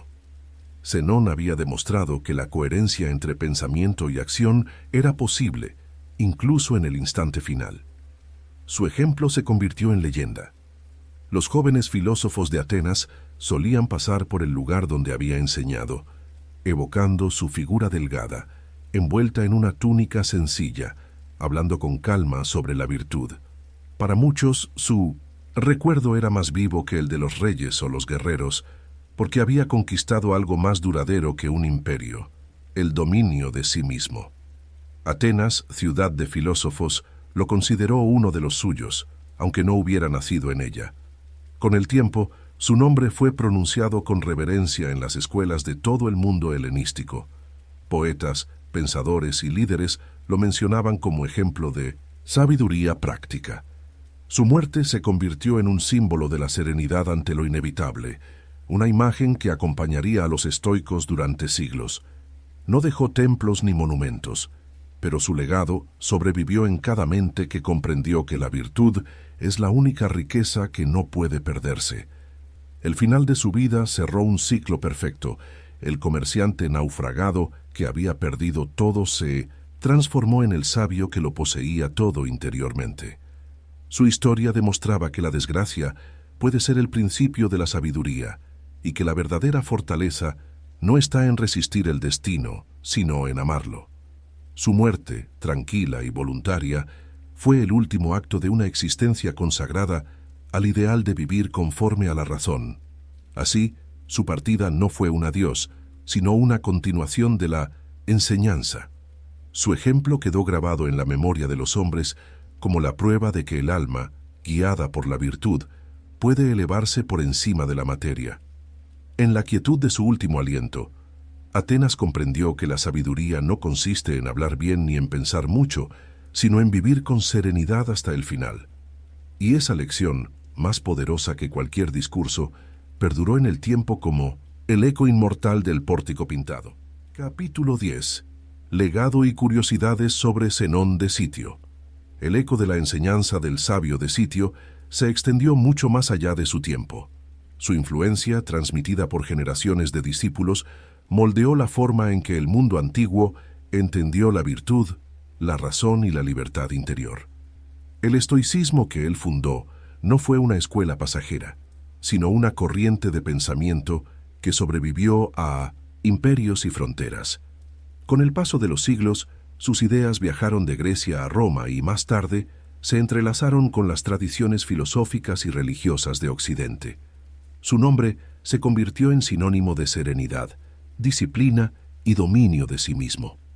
Zenón había demostrado que la coherencia entre pensamiento y acción era posible, incluso en el instante final. Su ejemplo se convirtió en leyenda. Los jóvenes filósofos de Atenas solían pasar por el lugar donde había enseñado, evocando su figura delgada, envuelta en una túnica sencilla, hablando con calma sobre la virtud. Para muchos, su recuerdo era más vivo que el de los reyes o los guerreros, porque había conquistado algo más duradero que un imperio, el dominio de sí mismo. Atenas, ciudad de filósofos, lo consideró uno de los suyos, aunque no hubiera nacido en ella. Con el tiempo, su nombre fue pronunciado con reverencia en las escuelas de todo el mundo helenístico. Poetas, pensadores y líderes lo mencionaban como ejemplo de sabiduría práctica. Su muerte se convirtió en un símbolo de la serenidad ante lo inevitable, una imagen que acompañaría a los estoicos durante siglos. No dejó templos ni monumentos, pero su legado sobrevivió en cada mente que comprendió que la virtud es la única riqueza que no puede perderse. El final de su vida cerró un ciclo perfecto. El comerciante naufragado que había perdido todo se transformó en el sabio que lo poseía todo interiormente. Su historia demostraba que la desgracia puede ser el principio de la sabiduría y que la verdadera fortaleza no está en resistir el destino, sino en amarlo. Su muerte, tranquila y voluntaria, fue el último acto de una existencia consagrada al ideal de vivir conforme a la razón. Así, su partida no fue un adiós, sino una continuación de la enseñanza. Su ejemplo quedó grabado en la memoria de los hombres como la prueba de que el alma, guiada por la virtud, puede elevarse por encima de la materia. En la quietud de su último aliento, Atenas comprendió que la sabiduría no consiste en hablar bien ni en pensar mucho, sino en vivir con serenidad hasta el final. Y esa lección, más poderosa que cualquier discurso, perduró en el tiempo como el eco inmortal del pórtico pintado. Capítulo 10. Legado y curiosidades sobre Zenón de Sitio. El eco de la enseñanza del sabio de Sitio se extendió mucho más allá de su tiempo. Su influencia, transmitida por generaciones de discípulos, moldeó la forma en que el mundo antiguo entendió la virtud, la razón y la libertad interior. El estoicismo que él fundó no fue una escuela pasajera, sino una corriente de pensamiento que sobrevivió a imperios y fronteras. Con el paso de los siglos, sus ideas viajaron de Grecia a Roma y más tarde se entrelazaron con las tradiciones filosóficas y religiosas de Occidente. Su nombre se convirtió en sinónimo de serenidad, disciplina y dominio de sí mismo.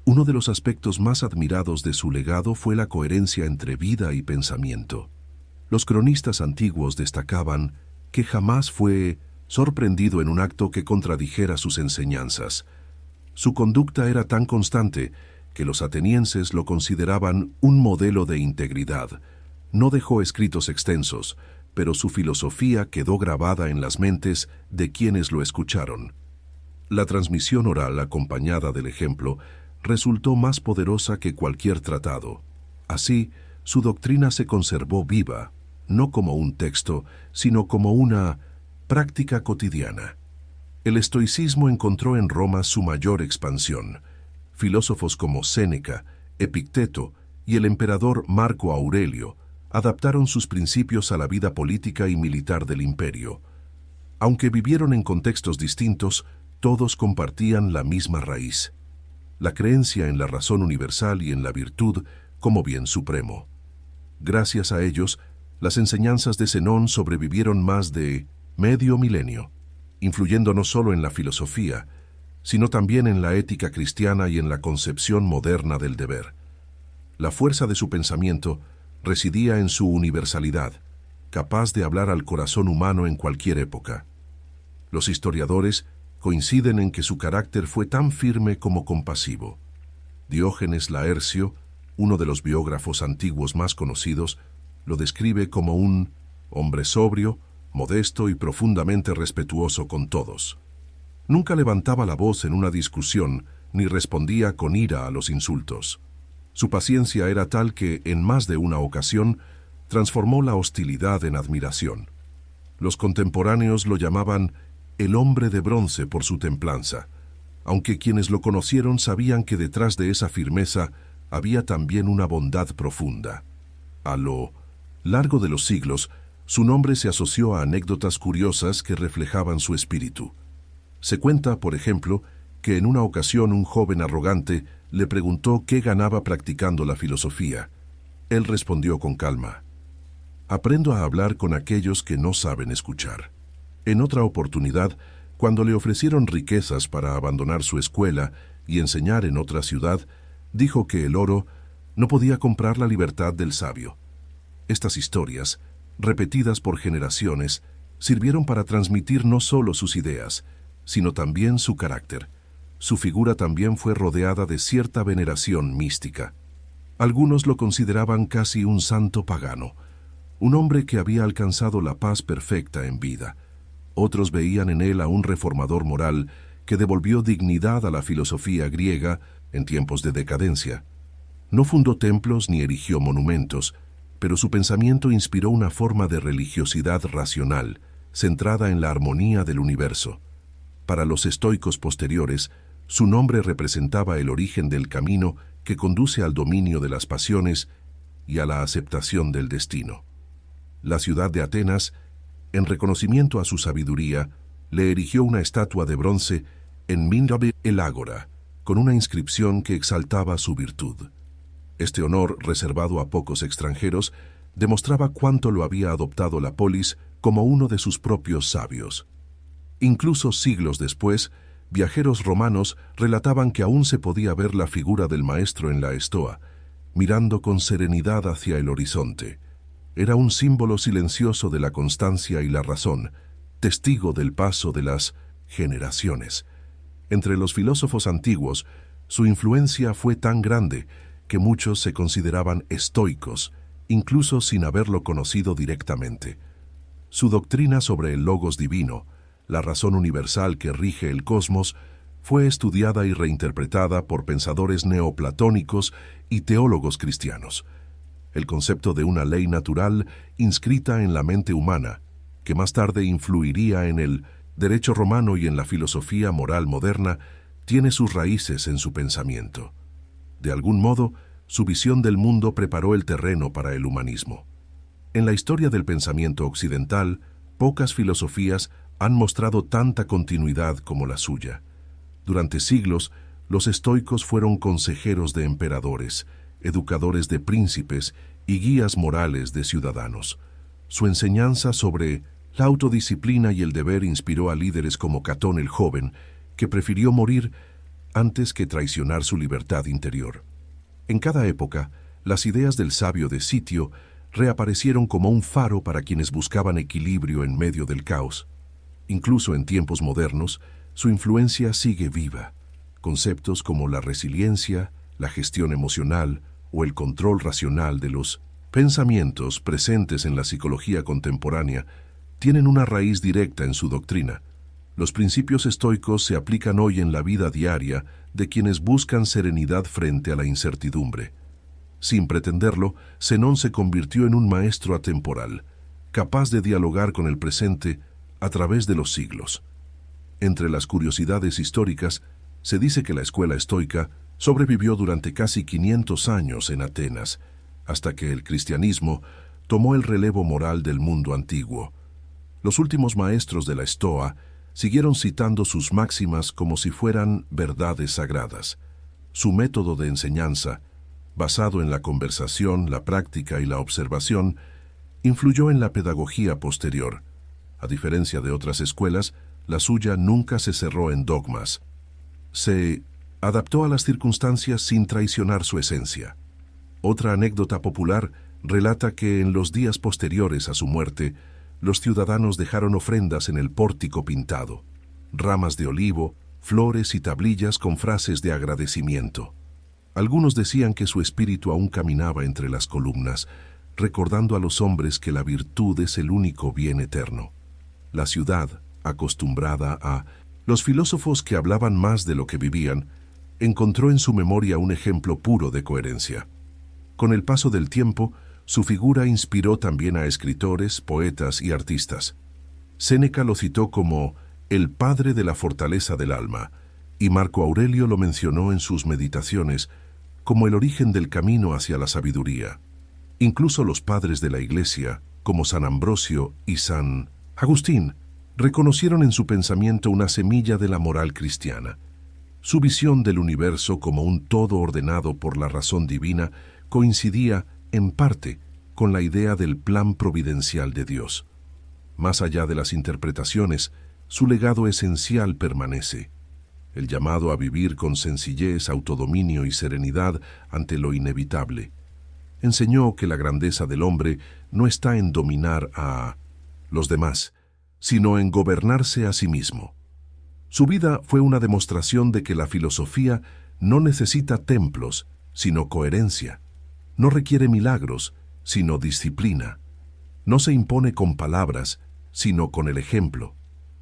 Uno de los aspectos más admirados de su legado fue la coherencia entre vida y pensamiento. Los cronistas antiguos destacaban que jamás fue sorprendido en un acto que contradijera sus enseñanzas. Su conducta era tan constante que los atenienses lo consideraban un modelo de integridad. No dejó escritos extensos, pero su filosofía quedó grabada en las mentes de quienes lo escucharon. La transmisión oral acompañada del ejemplo resultó más poderosa que cualquier tratado. Así, su doctrina se conservó viva, no como un texto, sino como una práctica cotidiana. El estoicismo encontró en Roma su mayor expansión. Filósofos como Séneca, Epicteto y el emperador Marco Aurelio adaptaron sus principios a la vida política y militar del imperio. Aunque vivieron en contextos distintos, todos compartían la misma raíz: la creencia en la razón universal y en la virtud como bien supremo. Gracias a ellos, las enseñanzas de Zenón sobrevivieron más de medio milenio, influyendo no solo en la filosofía, sino también en la ética cristiana y en la concepción moderna del deber. La fuerza de su pensamiento residía en su universalidad, capaz de hablar al corazón humano en cualquier época. Los historiadores coinciden en que su carácter fue tan firme como compasivo. Diógenes Laercio, uno de los biógrafos antiguos más conocidos, lo describe como un hombre sobrio, modesto y profundamente respetuoso con todos. Nunca levantaba la voz en una discusión ni respondía con ira a los insultos. Su paciencia era tal que, en más de una ocasión, transformó la hostilidad en admiración. Los contemporáneos lo llamaban el hombre de bronce por su templanza, aunque quienes lo conocieron sabían que detrás de esa firmeza había también una bondad profunda. A lo largo de los siglos, su nombre se asoció a anécdotas curiosas que reflejaban su espíritu. Se cuenta, por ejemplo, que en una ocasión un joven arrogante le preguntó qué ganaba practicando la filosofía. Él respondió con calma: «Aprendo a hablar con aquellos que no saben escuchar». En otra oportunidad, cuando le ofrecieron riquezas para abandonar su escuela y enseñar en otra ciudad, dijo que el oro no podía comprar la libertad del sabio. Estas historias, repetidas por generaciones, sirvieron para transmitir no solo sus ideas, sino también su carácter. Su figura también fue rodeada de cierta veneración mística. Algunos lo consideraban casi un santo pagano, un hombre que había alcanzado la paz perfecta en vida. Otros veían en él a un reformador moral que devolvió dignidad a la filosofía griega en tiempos de decadencia. No fundó templos ni erigió monumentos, pero su pensamiento inspiró una forma de religiosidad racional, centrada en la armonía del universo. Para los estoicos posteriores, su nombre representaba el origen del camino que conduce al dominio de las pasiones y a la aceptación del destino. La ciudad de Atenas, en reconocimiento a su sabiduría, le erigió una estatua de bronce en Mindabe el Ágora, con una inscripción que exaltaba su virtud. Este honor, reservado a pocos extranjeros, demostraba cuánto lo había adoptado la polis como uno de sus propios sabios. Incluso siglos después, viajeros romanos relataban que aún se podía ver la figura del maestro en la estoa, mirando con serenidad hacia el horizonte. Era un símbolo silencioso de la constancia y la razón, testigo del paso de las generaciones. Entre los filósofos antiguos, su influencia fue tan grande que muchos se consideraban estoicos, incluso sin haberlo conocido directamente. Su doctrina sobre el logos divino, la razón universal que rige el cosmos, fue estudiada y reinterpretada por pensadores neoplatónicos y teólogos cristianos. El concepto de una ley natural inscrita en la mente humana, que más tarde influiría en el derecho romano y en la filosofía moral moderna, tiene sus raíces en su pensamiento. De algún modo, su visión del mundo preparó el terreno para el humanismo. En la historia del pensamiento occidental, pocas filosofías han mostrado tanta continuidad como la suya. Durante siglos, los estoicos fueron consejeros de emperadores, educadores de príncipes y guías morales de ciudadanos. Su enseñanza sobre la autodisciplina y el deber inspiró a líderes como Catón el Joven, que prefirió morir antes que traicionar su libertad interior. En cada época, las ideas del sabio de sitio reaparecieron como un faro para quienes buscaban equilibrio en medio del caos. Incluso en tiempos modernos, su influencia sigue viva. Conceptos como la resiliencia, la gestión emocional o el control racional de los pensamientos presentes en la psicología contemporánea tienen una raíz directa en su doctrina. Los principios estoicos se aplican hoy en la vida diaria de quienes buscan serenidad frente a la incertidumbre. Sin pretenderlo, Zenón se convirtió en un maestro atemporal, capaz de dialogar con el presente a través de los siglos. Entre las curiosidades históricas, se dice que la escuela estoica sobrevivió durante casi 500 años en Atenas, hasta que el cristianismo tomó el relevo moral del mundo antiguo. Los últimos maestros de la Estoa siguieron citando sus máximas como si fueran verdades sagradas. Su método de enseñanza, basado en la conversación, la práctica y la observación, influyó en la pedagogía posterior. A diferencia de otras escuelas, la suya nunca se cerró en dogmas. Se adaptó a las circunstancias sin traicionar su esencia. Otra anécdota popular relata que en los días posteriores a su muerte, los ciudadanos dejaron ofrendas en el pórtico pintado, ramas de olivo, flores y tablillas con frases de agradecimiento. Algunos decían que su espíritu aún caminaba entre las columnas, recordando a los hombres que la virtud es el único bien eterno. La ciudad, acostumbrada a los filósofos que hablaban más de lo que vivían, encontró en su memoria un ejemplo puro de coherencia. Con el paso del tiempo, su figura inspiró también a escritores, poetas y artistas. Séneca lo citó como el padre de la fortaleza del alma, y Marco Aurelio lo mencionó en sus meditaciones como el origen del camino hacia la sabiduría. Incluso los padres de la Iglesia, como San Ambrosio y San Agustín, reconocieron en su pensamiento una semilla de la moral cristiana. Su visión del universo como un todo ordenado por la razón divina coincidía, en parte, con la idea del plan providencial de Dios. Más allá de las interpretaciones, su legado esencial permanece: el llamado a vivir con sencillez, autodominio y serenidad ante lo inevitable. Enseñó que la grandeza del hombre no está en dominar a los demás, sino en gobernarse a sí mismo. Su vida fue una demostración de que la filosofía no necesita templos, sino coherencia. No requiere milagros, sino disciplina. No se impone con palabras, sino con el ejemplo.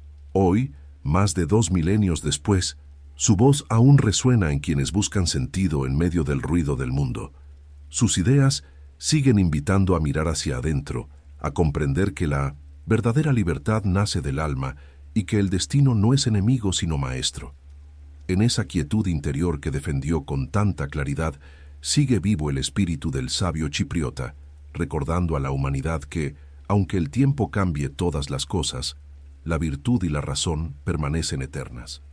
Hoy, más de 2 milenios después, su voz aún resuena en quienes buscan sentido en medio del ruido del mundo. Sus ideas siguen invitando a mirar hacia adentro, a comprender que la verdadera libertad nace del alma y que el destino no es enemigo sino maestro. En esa quietud interior que defendió con tanta claridad, sigue vivo el espíritu del sabio chipriota, recordando a la humanidad que, aunque el tiempo cambie todas las cosas, la virtud y la razón permanecen eternas.